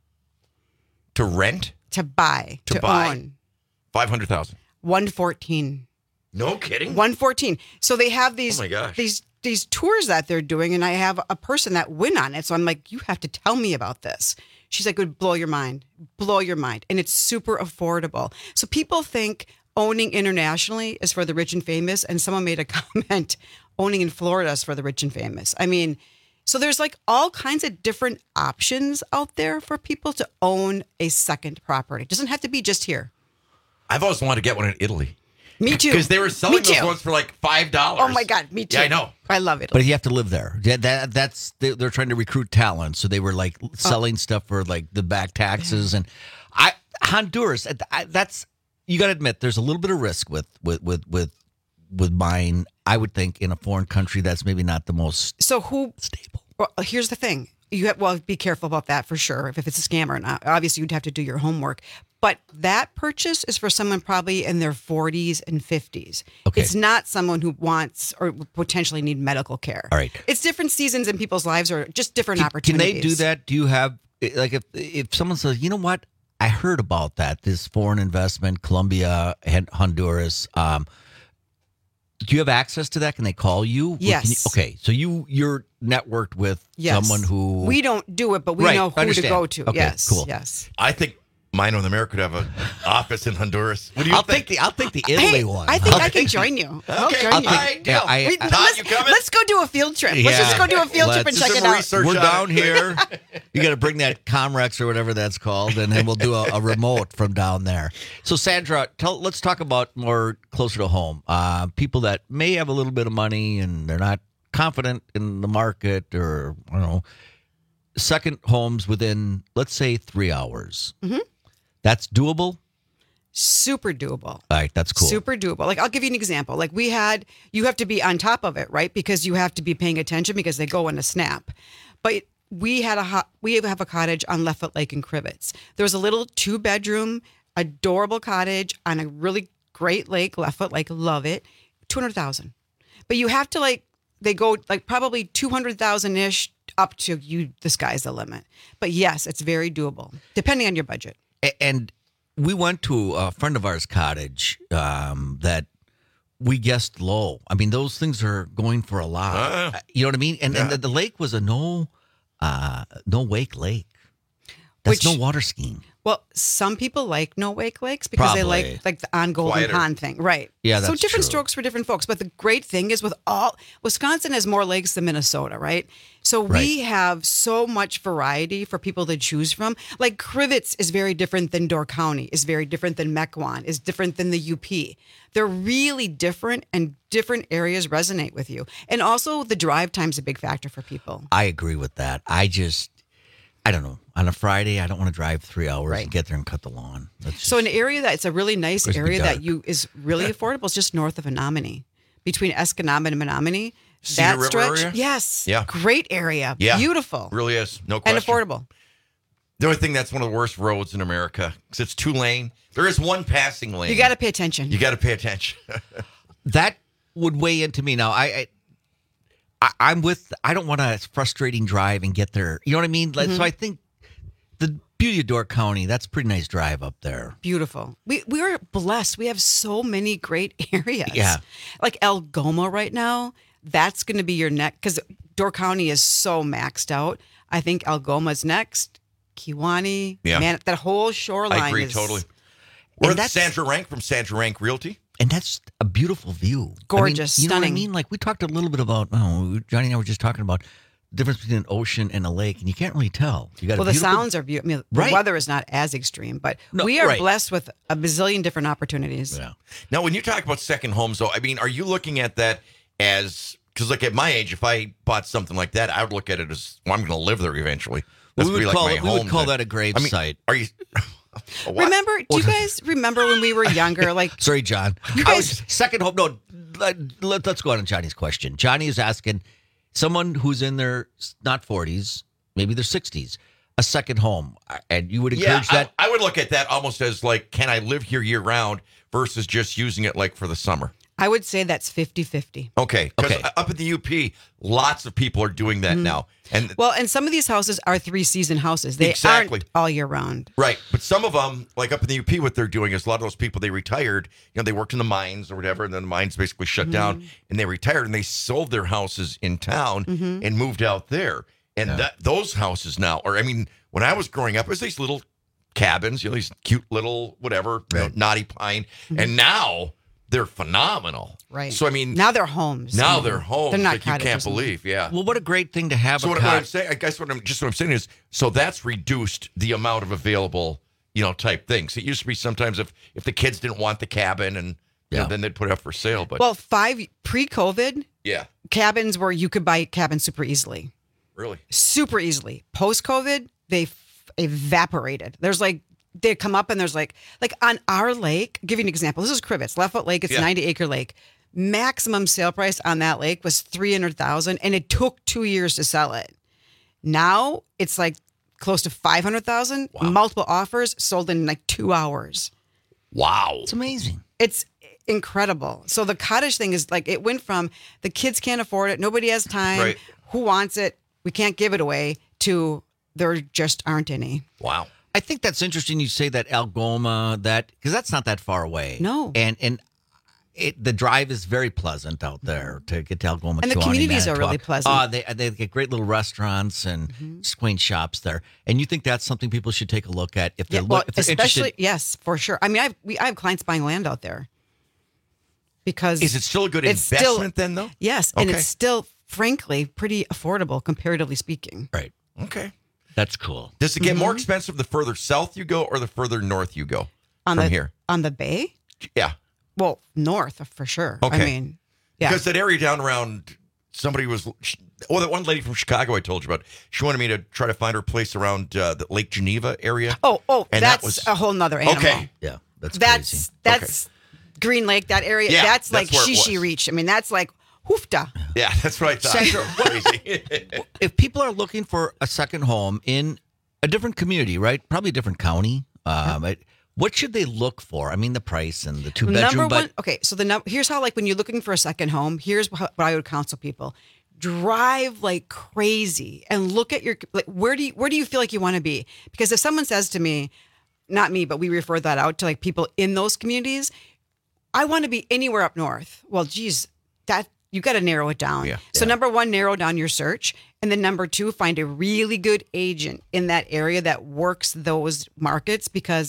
To rent, to buy To to, buy. own five hundred thousand. one fourteen. No kidding. one fourteen. So they have these Oh my gosh. these these tours that they're doing, and I have a person that went on it. So I'm like, you have to tell me about this. She's like, it would blow your mind, blow your mind, and it's super affordable. So people think owning internationally is for the rich and famous, and someone made a comment, owning in Florida is for the rich and famous. I mean, so there's like all kinds of different options out there for people to own a second property. It doesn't have to be just here. I've always wanted to get one in Italy. Me too. Because they were selling Me too. those ones for like five dollars. Oh my God, me too. Yeah, I know. I love it. But you have to live there. Yeah, that that's they, they're trying to recruit talent, so they were like selling stuff for like the back taxes and I Honduras. I, that's you got to admit there's a little bit of risk with with with with with buying. I would think in a foreign country that's maybe not the most So who stable. Well, here's the thing. you have, well, be careful about that for sure. If, if it's a scam or not, obviously you'd have to do your homework. But that purchase is for someone probably in their forties and fifties. Okay. It's not someone who wants or potentially need medical care. All right. It's different seasons in people's lives or just different Can, can opportunities. they do that? Do you have, like, if if someone says, you know what, I heard about that, this foreign investment, Colombia and Honduras. Um, do you have access to that? Can they call you? Yes. Can you, okay, so you you're networked with Yes. someone who We don't do it, but we Right, know who understand. to go to. Okay, yes. cool. Yes. I think Mino in America could have an office in Honduras. What do you I'll think? take the I'll take the Italy Hey, one. I think I'll I can take- join you. I'll Okay, join I'll you. all take- right, yeah, deal. I- We- I- Todd, let's, you coming? let's go do a field trip. Let's Yeah. just go do a field trip and Let's- check do it some out. research. We're on down it. here. You got to bring that Comrex or whatever that's called, and then we'll do a, a remote from down there. So, Sandra, tell, let's talk about more closer to home. Uh, people that may have a little bit of money and they're not confident in the market, or I don't know, second homes within, let's say, three hours. Mhm. That's doable. Super doable. All right, that's cool. Super doable. Like, I'll give you an example. Like, we had, you have to be on top of it, right? Because you have to be paying attention because they go in a snap. But we had a hot, we have a cottage on Left Foot Lake in Crivets. There was a little two bedroom, adorable cottage on a really great lake, Left Foot Lake. Love it. two hundred thousand. But you have to, like, they go like probably two hundred thousand ish up to you. The sky's the limit. But yes, it's very doable depending on your budget. A- And we went to a friend of ours' cottage um, that we guessed low. I mean, those things are going for a lot. Uh, you know what I mean? And, and yeah. the, the lake was a no, uh, no wake lake. That's Which- no water skiing. Well, some people like no wake lakes because they Probably. like like the on Golden Quieter. Pond thing, right? Yeah, so that's different true. strokes for different folks. But the great thing is, with all Wisconsin has more lakes than Minnesota, right? So we have so much variety for people to choose from. Like Crivets is very different than Door County, is very different than Mequon, is different than the U P. They're really different, and different areas resonate with you. And also, the drive time's a big factor for people. I agree with that. I just, I don't know. On a Friday, I don't want to drive three hours and get there and cut the lawn. That's So an area that's a really nice Supposed to be area dark. that you is really affordable is just north of Menominee, between Escanaba and Menominee. Cedar that River stretch, area? yes, Yeah. great area, Yeah. beautiful, Really is. No question. and affordable. The only thing that's one of the worst roads in America because it's two lane. There is one passing lane. You got to pay attention. You got to pay attention. that would weigh into me now. I, I, I I'm with. I don't want a frustrating drive and get there. You know what I mean? Like, Mhm. So I think the beauty of Door County. That's a pretty nice drive up there. Beautiful. We we are blessed. We have so many great areas. Yeah. Like Algoma right now. That's going to be your next because Door County is so maxed out. I think Algoma's next. Kiwani. Yeah. Man, that whole shoreline. I agree is totally. We're And at Sandra Rank from Sandra Rank Realty. And that's a beautiful view. Gorgeous, I mean, you know stunning. what I mean? Like we talked a little bit about. Oh, Johnny and I were just talking about the difference between an ocean and a lake, and you can't really tell. You got Well, a the beautiful- sounds are beautiful. I mean, Right. the weather is not as extreme, but No, we are right. blessed with a bazillion different opportunities. Yeah. Now, when you talk about second homes, though, I mean, are you looking at that as because, like, at my age, if I bought something like that, I would look at it as well, I'm going to live there eventually. That's We would gonna be call my it- we would home call then. that a grave I mean, site. Are you? What? Remember? Do you guys remember when we were younger? Like, Sorry, John. You I guys- was second home. No, let, let, us go on to Johnny's question. Johnny is asking someone who's in their not forties, maybe their sixties, a second home, and you would Yeah, encourage that. I, I would look at that almost as like, can I live here year round versus just using it like for the summer? I would say that's fifty-fifty. Okay, because Okay. up at the U P, lots of people are doing that Mhm. now, and Well, and some of these houses are three-season houses. They Exactly. aren't all year round. right. But some of them, like up in the U P, what they're doing is a lot of those people they retired. You know, they worked in the mines or whatever, and then the mines basically shut down, and they retired, and they sold their houses in town Mhm. and moved out there. And that those houses now are. I mean, when I was growing up, it was these little cabins, you know, these cute little whatever, you know, knotty pine, and now they're phenomenal. Right. So I mean, Now they're homes. now I mean, they're homes They're not like you can't cottages anymore. believe. Yeah. Well, what a great thing to have So a what, what I'm cot. saying, I guess what I'm just what I'm saying is, so that's reduced the amount of available, you know, type things. It used to be sometimes if if the kids didn't want the cabin, and you know, Yeah. then they'd put it up for sale. But Well, five pre-COVID yeah, cabins where you could buy cabins super easily, really, super easily. Post-COVID, they f- evaporated. There's like they come up and there's like like on our lake. I'll give you an example. This is Crivets, Left Foot Lake. It's a Yeah. ninety acre lake. Maximum sale price on that lake was three hundred thousand, and it took two years to sell it. Now it's like close to five hundred thousand, wow. multiple offers, sold in like two hours. Wow. It's amazing. It's incredible. So the cottage thing is like, it went from the kids can't afford it, nobody has time, right. who wants it, we can't give it away, to there just aren't any. Wow. I think that's interesting you say that Algoma, that because that's not that far away. No. And and it, the drive is very pleasant out there to get to Algoma. And the communities are really pleasant. Uh, they, they get great little restaurants and mm-hmm. quaint shops there. And you think that's something people should take a look at if they're, yeah, well, look, if they're especially, interested? Yes, for sure. I mean, I've, we, I have clients buying land out there. Because is it still a good investment still, then, though? Yes, okay. and it's still, frankly, pretty affordable, comparatively speaking. Right. Okay. That's cool. Does it get mm-hmm. more expensive the further south you go or the further north you go on from the, here? On the bay? Yeah. Well, north for sure. Okay. I mean, yeah. Because that area down around, somebody was, oh, that one lady from Chicago I told you about, she wanted me to try to find her place around uh, the Lake Geneva area. Oh, oh, and that's that was, a whole nother animal. Okay. Yeah, that's That's, crazy. that's okay. Green Lake, that area. Yeah, that's, that's like where it Shishi was. Reach. I mean, that's like hoofda. Yeah, that's what I thought. Sandra, Crazy. If people are looking for a second home in a different community, right? Probably a different county. Um, it, what should they look for? I mean, the price and the two bedroom. Number but one, okay. So the num- here's how, like, when you're looking for a second home, here's what I would counsel people: drive like crazy and look at your like where do you where do you feel like you want to be? Because if someone says to me, not me, but we refer that out to like people in those communities, I want to be anywhere up north. Well, geez, that you got to narrow it down. Yeah. So Yeah. number one, narrow down your search. And then number two, find a really good agent in that area that works those markets, because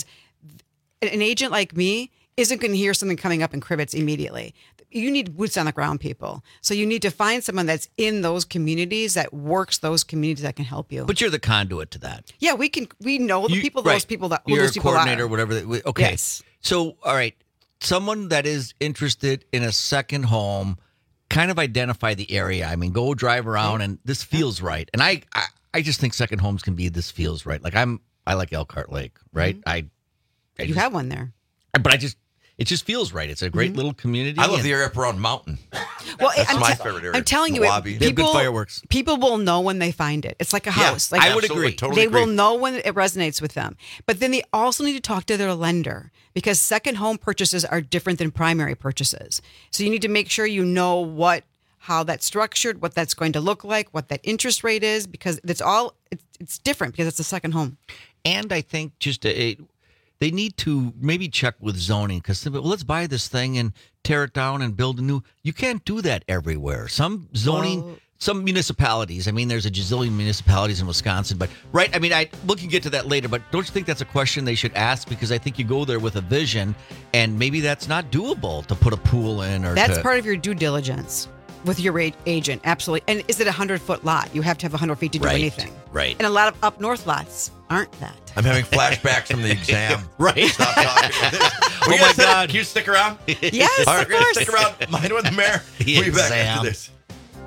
an agent like me isn't going to hear something coming up in Crivets immediately. You need boots on the ground people. So you need to find someone that's in those communities, that works those communities, that can help you. But you're the conduit to that. Yeah, we can. We know the You- people, right. those people that who You're those a people coordinator, are. whatever. That, okay. Yes. So, all right, someone that is interested in a second home, kind of identify the area. I mean, go drive around, and this feels right. And I, I, I just think second homes can be this feels right. Like I'm, I like Elkhart Lake, right? Mm-hmm. I, I You just, have one there. but I just, it just feels right. It's a great Mm-hmm. little community. I love and- the area up around Mountain. Well, That's I'm my te- favorite area. I'm telling you, it, Wabi. They have good people, fireworks. people will know when they find it. It's like a Yeah, house. like I would absolutely, agree. Totally they agree. will know when it resonates with them. But then they also need to talk to their lender, because second home purchases are different than primary purchases. So you need to make sure you know what, how that's structured, what that's going to look like, what that interest rate is, because it's all it's, it's different because it's a second home. And I think just a, a- they need to maybe check with zoning, because well, let's buy this thing and tear it down and build a new. You can't do that everywhere. Some zoning, Well- some municipalities. I mean, there's a gazillion municipalities in Wisconsin, but right. I mean, I we can get to that later. But don't you think that's a question they should ask? Because I think you go there with a vision, and maybe that's not doable to put a pool in, or That's to, part of your due diligence with your a- agent. Absolutely. And is it a hundred foot lot? You have to have a hundred feet to do Right, anything. right. And a lot of up north lots aren't that. I'm having flashbacks from the exam. Right. Stop talking. Oh We my gotta sit- God. Can you stick around? Yes, All right, of we're gonna course. stick around. Mind with the mayor. The We'll be back exam. after this.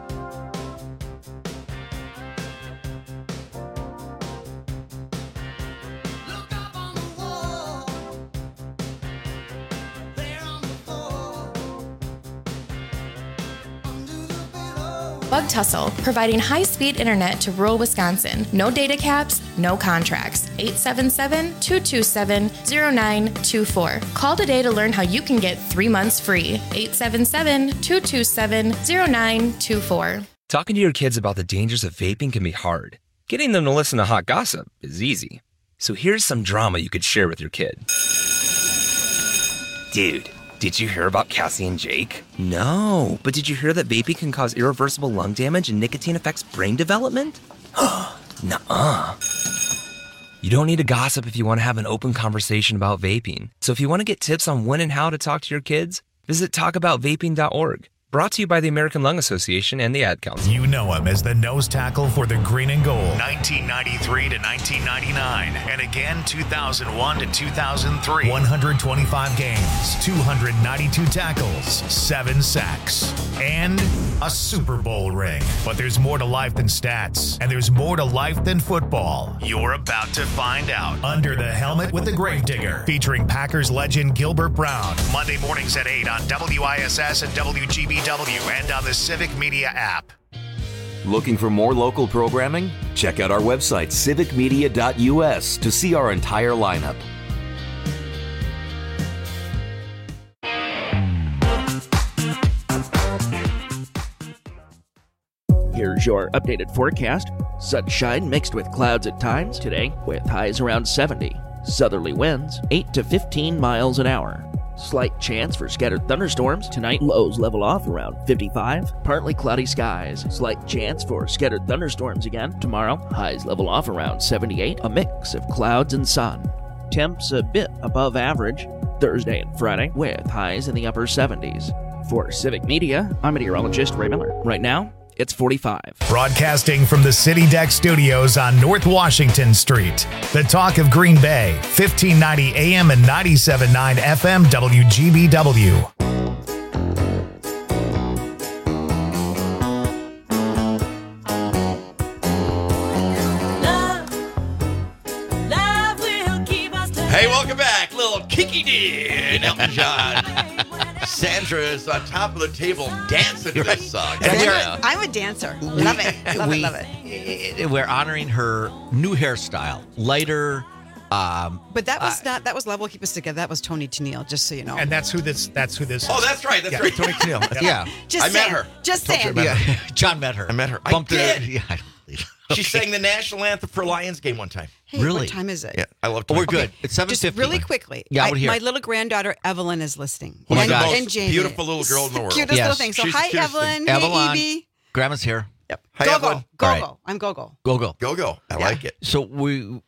Bug Tussle, providing high-speed internet to rural Wisconsin. No data caps, no contracts. eight seven seven, two two seven, zero nine two four. Call today to learn how you can get three months free. eight seven seven, two two seven, zero nine two four. Talking to your kids about the dangers of vaping can be hard. Getting them to listen to hot gossip is easy. So here's some drama you could share with your kid. Dude, did you hear about Cassie and Jake? No, but did you hear that vaping can cause irreversible lung damage and nicotine affects brain development? Nuh-uh. You don't need to gossip if you want to have an open conversation about vaping. So if you want to get tips on when and how to talk to your kids, visit talk about vaping dot org. Brought to you by the American Lung Association and the Ad Council. You know him as the nose tackle for the Green and Gold, nineteen ninety-three to nineteen ninety-nine, and again two thousand one to two thousand three. one hundred twenty-five games, two hundred ninety-two tackles, seven sacks, and a Super Bowl ring. But there's more to life than stats, and there's more to life than football. You're about to find out. Under the Helmet with the Gravedigger, featuring Packers legend Gilbert Brown. Monday mornings at eight on W I S S and W G B W and on the Civic Media app. Looking for more local programming? Check out our website, civic media dot U S, to see our entire lineup. Here's your updated forecast. Sunshine mixed with clouds at times today, with highs around seventy. Southerly winds, eight to fifteen miles an hour. Slight chance for scattered thunderstorms. Tonight, lows level off around fifty-five. Partly cloudy skies. Slight chance for scattered thunderstorms again. Tomorrow, highs level off around seventy-eight. A mix of clouds and sun. Temps a bit above average. Thursday and Friday, with highs in the upper seventies. For Civic Media, I'm meteorologist Ray Miller. Right now, it's forty-five. Broadcasting from the City Deck Studios on North Washington Street. The talk of Green Bay, fifteen ninety A M and ninety-seven point nine F M W G B W. Hey, welcome back. Little Kiki D and Elton John. Sandra is on top of the table dancing to this song. Sandra, I'm a dancer. Love it. Love we, it. Love it. We're honoring her new hairstyle, lighter. Um, But that was uh, not. That was Love Will Keep Us Together. That was Tony Tennille. Just so you know. And that's who this. That's who this. Oh, is. that's right. That's Yeah. right. Tony Tennille. yeah. Just I saying. met her. Just Told you saying. I met Yeah, her. John met her. I met her. I Bumped did. her. Yeah, I don't believe it. She sang the national anthem for Lions game one time. Hey, Really? what time is it? Yeah, I love. Oh, we're Tony. good. It's seven Just fifty. really quickly. Yeah, I I- would hear. my little granddaughter Evelyn is listening. Oh my and, gosh. and Jamie. Beautiful little girl in the world. Cutest Yes. little thing. So She's hi, the cutest thing. Evelyn. Evelyn. Hey, Evie. Grandma's here. Yep. Hi, Go Evelyn. go go All right. go. I'm go go. Go go. Go go. I Yeah. like it. So we,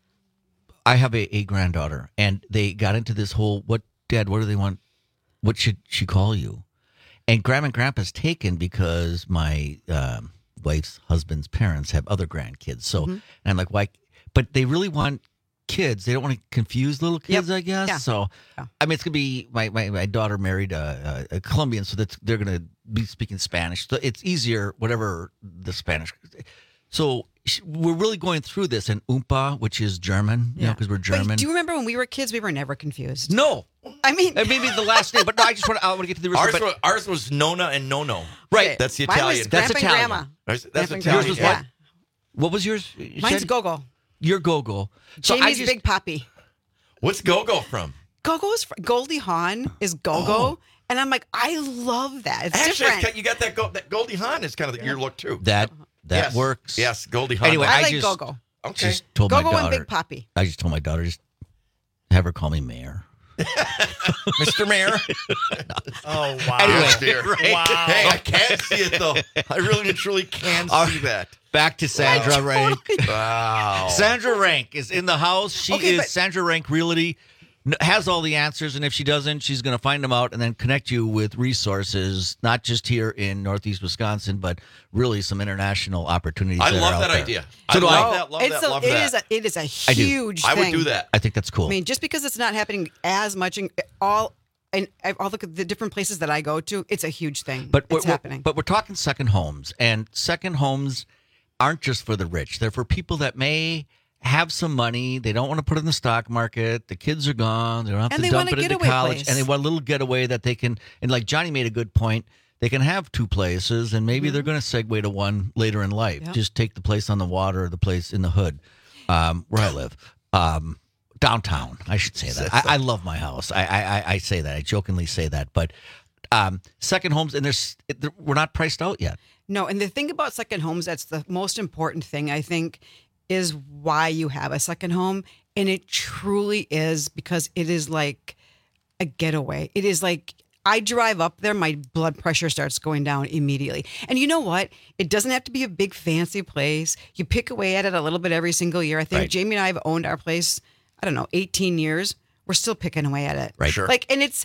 I have a, a granddaughter, and they got into this whole what, Dad? What do they want? What should she call you? And Grandma and Grandpa's taken because my um, wife's husband's parents have other grandkids. So Mhm. and I'm like, why? But they really want kids. They don't want to confuse little kids, Yep. I guess. Yeah. So Yeah. I mean, it's gonna be my my, my daughter married a, a, a Colombian, so that's they're gonna be speaking Spanish. So it's easier, whatever the Spanish. So sh- we're really going through this in Oompa, which is German, you know, because we're German. But do you remember when we were kids? We were never confused. No, I mean, Uh, maybe the last name, but no, I just want to, I want to get to the original. Ours, but was, ours was Nona and Nono. Right. That's the Mine was Italian. That's Grandpa and Italian. Grandma. That's, that's Grandpa and Italian. Yours was Grandma. what? What was yours? You Yeah. Mine's said? Gogo. Your Gogo. So I Jamie's just- Big Poppy. What's Go Go from? Gogo's fr- Goldie Hawn is Gogo, and I'm like, I love that. It's Actually, different. it's, you got that, go, that Goldie Hawn is kind of your look too. That that yes. works. Yes, Goldie Hawn. Anyway, I, I like just- Gogo. okay. Just told my Gogo daughter. and Big Poppy. I just told my daughter just have her call me Mayor. Mister Mayor. Oh wow. Anyway, Yes, dear. right? Wow. Hey, I can't see it though. I really and truly can All see that. Back to Sandra Rank. Wow. Sandra Rank is in the house. She Okay, is but- Sandra Rank Realty. n- Has all the answers, and if she doesn't, she's going to find them out and then connect you with resources, not just here in Northeast Wisconsin, but really some international opportunities. I that are love out that there. idea. So I do love I. that. Love it's that. a, Love it that. is a it is a I do. huge I would thing. do that. I think that's cool. I mean, just because it's not happening as much in all and I'll look at the different places that I go to, it's a huge thing. But it's we're, happening. But we're talking second homes, and second homes aren't just for the rich. They're for people that may have some money. They don't want to put it in the stock market. The kids are gone. They don't have And to they dump want it a into getaway college, place. and they want a little getaway that they can. And like Johnny made a good point, they can have two places, and maybe they're going to segue to one later in life. Yep. Just take the place on the water, or the place in the hood, um, where I live. Um, Downtown, I should say that. I, I love my house. I, I I say that. I jokingly say that. But um, second homes, and there's we're not priced out yet. No, and the thing about second homes, that's the most important thing, I think, is why you have a second home. And it truly is because it is like a getaway. It is like I drive up there, my blood pressure starts going down immediately. And you know what? It doesn't have to be a big fancy place. You pick away at it a little bit every single year. I think Right. Jamie and I have owned our place, I don't know, eighteen years. We're still picking away at it. Right. Sure. Like, and it's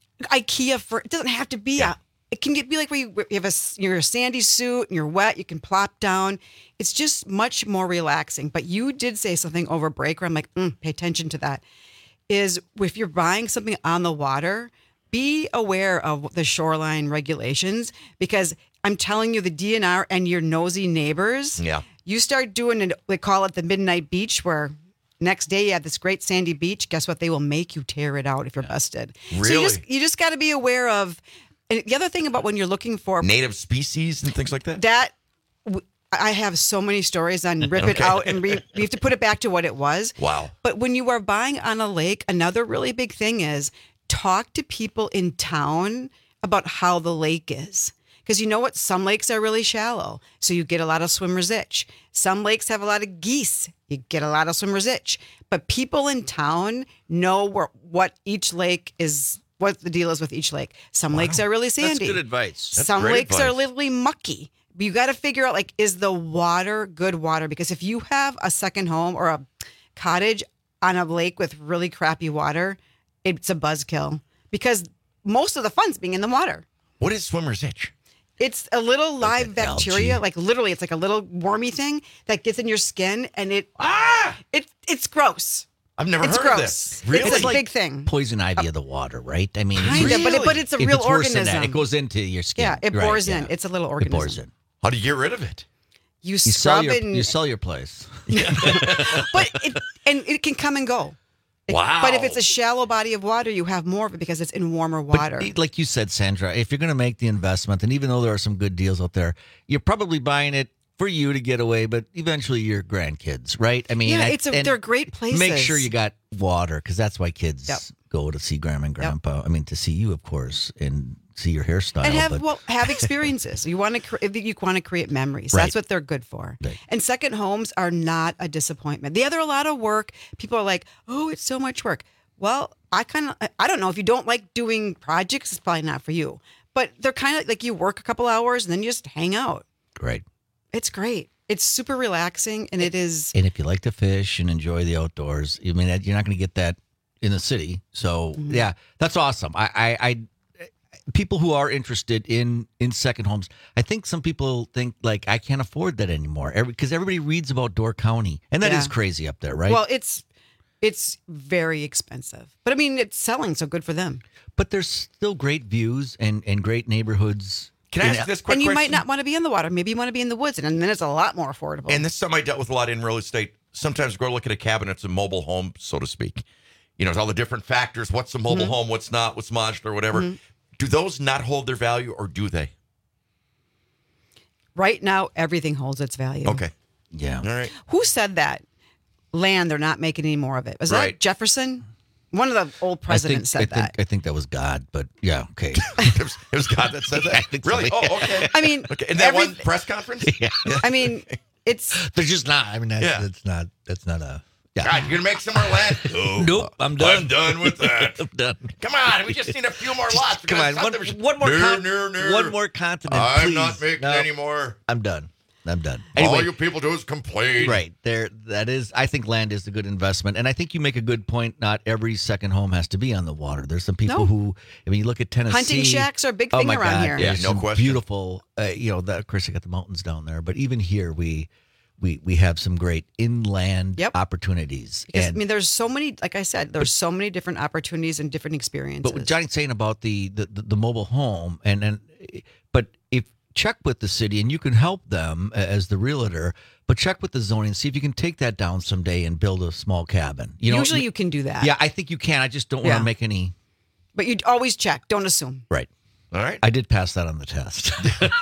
IKEA for, it doesn't have to be a, it can be like where you, you have a, you're a sandy suit and you're wet, you can plop down. It's just much more relaxing. But you did say something over break where I'm like, mm, pay attention to that. Is if you're buying something on the water, be aware of the shoreline regulations, because I'm telling you, the D N R and your nosy neighbors, Yeah. you start doing it, they call it the midnight beach, where next day you have this great sandy beach. Guess what? They will make you tear it out if you're busted. So you Really? just, you just got to be aware of. And the other thing about when you're looking for Native species and things like that. that, w- I have so many stories on rip it Okay. out and re, you have to put it back to what it was. Wow. But when you are buying on a lake, another really big thing is talk to people in town about how the lake is. Because you know what? Some lakes are really shallow, so you get a lot of swimmer's itch. Some lakes have a lot of geese. You get a lot of swimmer's itch. But people in town know where, what each lake is, what the deal is with each lake. Some lakes are really sandy. That's good advice. That's Some great lakes are advice. literally mucky. But you got to figure out, like, is the water good water? Because if you have a second home or a cottage on a lake with really crappy water, it's a buzzkill. Because most of the fun's being in the water. What is swimmer's itch? It's a little live bacteria, algae. like literally, it's like a little wormy thing that gets in your skin, and it ah, it it's gross. I've never it's heard gross. of this. Really? It's a like big thing. Poison ivy of the water, right? I mean, Kinda, but it- but it's a if real it's worse than organism. that, it goes into your skin. Yeah, it Right, bores yeah. in. It's a little It organism. bores in. How do you get rid of it? You You scrub sell your it, and, you sell your place. but it and it can come and go. It- Wow. But if it's a shallow body of water, you have more of it because it's in warmer water. But like you said, Sandra, if you're going to make the investment, and even though there are some good deals out there, you're probably buying it for you to get away, but eventually your grandkids, right? I mean, Yeah, I- it's a- and they're great places. Make sure you got water, because that's why kids Yep. go to see grandma and grandpa. I mean, to see you, of course, and see your hairstyle. and have but well have experiences. You want to cre- if you want to create memories. Right. That's what they're good for. Right. And second homes are not a disappointment. They are a lot of work. People are like, "Oh, it's so much work." Well, I kind of I don't know if you don't like doing projects, it's probably not for you. But they're kind of like you work a couple hours and then you just hang out. right. It's great. It's super relaxing, and it is. And if you like to fish and enjoy the outdoors, I mean, you're not going to get that in the city. So Mm-hmm. yeah, that's awesome. I, I, I, people who are interested in in second homes, I think some people think like I can't afford that anymore, because everybody reads about Door County, and that is Yeah. crazy up there, right? Well, it's it's very expensive, but I mean, it's selling, so good for them. But there's still great views and and great neighborhoods. Can I in- ask this quick And you question? might not want to be in the water. Maybe you want to be in the woods, and then it's a lot more affordable. And this is something I dealt with a lot in real estate. Sometimes go look at a cabin. It's a mobile home, so to speak. You know, it's all the different factors. What's a mobile Mhm. home? What's not? What's modular? Whatever. Mhm. Do those not hold their value, or do they? Right now, everything holds its value. Okay. Yeah. All right. Who said that? Land, they're not making any more of it. Was Right. that Jefferson? One of the old I think, presidents I said think, that. I think that was God, but yeah, okay. it, was, it was God that said that. Really? so, Oh, yeah. okay. I mean, Okay. In that every- one press conference? Yeah. I mean, it's There's just not. I mean, that's, Yeah. that's not. That's not a. Yeah. God, you're gonna make some more land? No. Nope. I'm done. I'm done with that. I'm done. Come on, we just need a few more lots. Come on, one, one more. No, con- no, no. One more continent. I'm please. not making No. any more. I'm done. I'm done. All Anyway, you people do is complain. right there. That is. I think land is a good investment, and I think you make a good point. Not every second home has to be on the water. There's some people No. who. I mean, you look at Tennessee. hunting shacks are a big Oh thing my around God, here. Yeah, there's no some question. Beautiful. Uh, you know, that, of course, you got the mountains down there, but even here we. We, we have some great inland Yep. opportunities. Because, and, I mean, there's so many, like I said, there's so many different opportunities and different experiences. But what Johnny's saying about the, the, the, the mobile home, and, and but if check with the city, and you can help them as the realtor, but check with the zoning, see if you can take that down someday and build a small cabin. You know, Usually you can do that. Yeah, I think you can. I just don't Yeah. want to make any. But you always check. Don't assume. Right. All right. I did pass that on the test.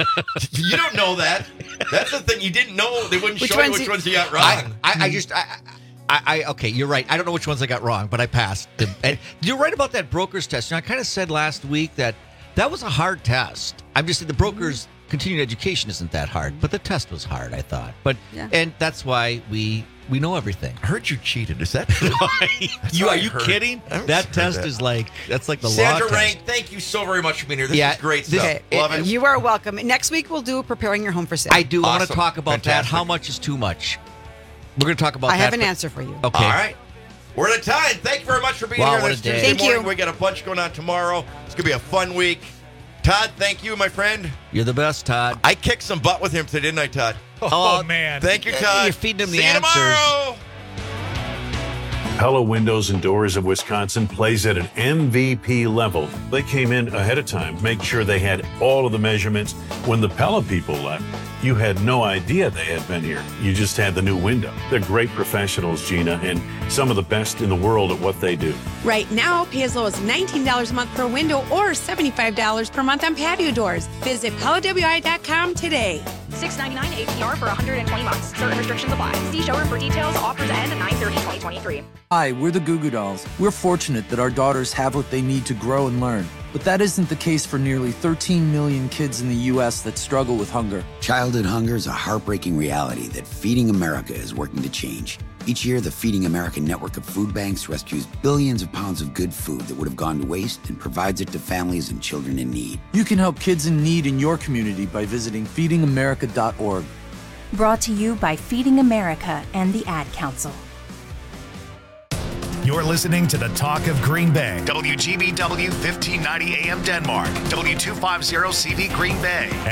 You don't know that. That's the thing. You didn't know. They wouldn't Which show you ones which you- ones you got wrong. I, I, I just, I, I, I, okay, you're right. I don't know which ones I got wrong, but I passed. The, and you're right about that broker's test. You know, I kind of said last week that that was a hard test. I'm just saying the broker's continuing education isn't that hard, but the test was hard, I thought. But Yeah. and that's why we we know everything. I heard you cheated. Is that true? you what are I you heard. kidding? I haven't That heard test that. is like that's like the Sandra law Rank, test. thank you so very much for being here. This Yeah, is great this- stuff. Okay, Love it. You are welcome. Next week we'll do preparing your home for sale. I do. I want to Awesome. talk about Fantastic. that. How much is too much? We're going to talk about I that. have an but- answer for you. Okay. All right. We're at a time. Thank you very much for being Wow, here what this a day. Tuesday Thank morning. you. We got a bunch going on tomorrow. It's going to be a fun week. Todd, thank you, my friend. You're the best, Todd. I kicked some butt with him today, didn't I, Todd? Oh, man. Thank you, Todd. You're feeding him the See you answers. tomorrow. Pella Windows and Doors of Wisconsin plays at an M V P level. They came in ahead of time, make sure they had all of the measurements. When the Pella people left, you had no idea they had been here. You just had the new window. They're great professionals, Gina, and some of the best in the world at what they do. Right now, pay as low as nineteen dollars a month per window or seventy-five dollars per month on patio doors. Visit Pella W I dot com today. six ninety-nine A P R for one hundred twenty months. Certain restrictions apply. See showroom for details. Offers end nine thirty twenty twenty-three. Hi, we're the Goo Goo Dolls. We're fortunate that our daughters have what they need to grow and learn. But that isn't the case for nearly thirteen million kids in the U S that struggle with hunger. Childhood hunger is a heartbreaking reality that Feeding America is working to change. Each year, the Feeding America network of food banks rescues billions of pounds of good food that would have gone to waste and provides it to families and children in need. You can help kids in need in your community by visiting feeding america dot org. Brought to you by Feeding America and the Ad Council. You're listening to the Talk of Green Bay. W G B W fifteen ninety A M Denmark. W two fifty C V Green Bay.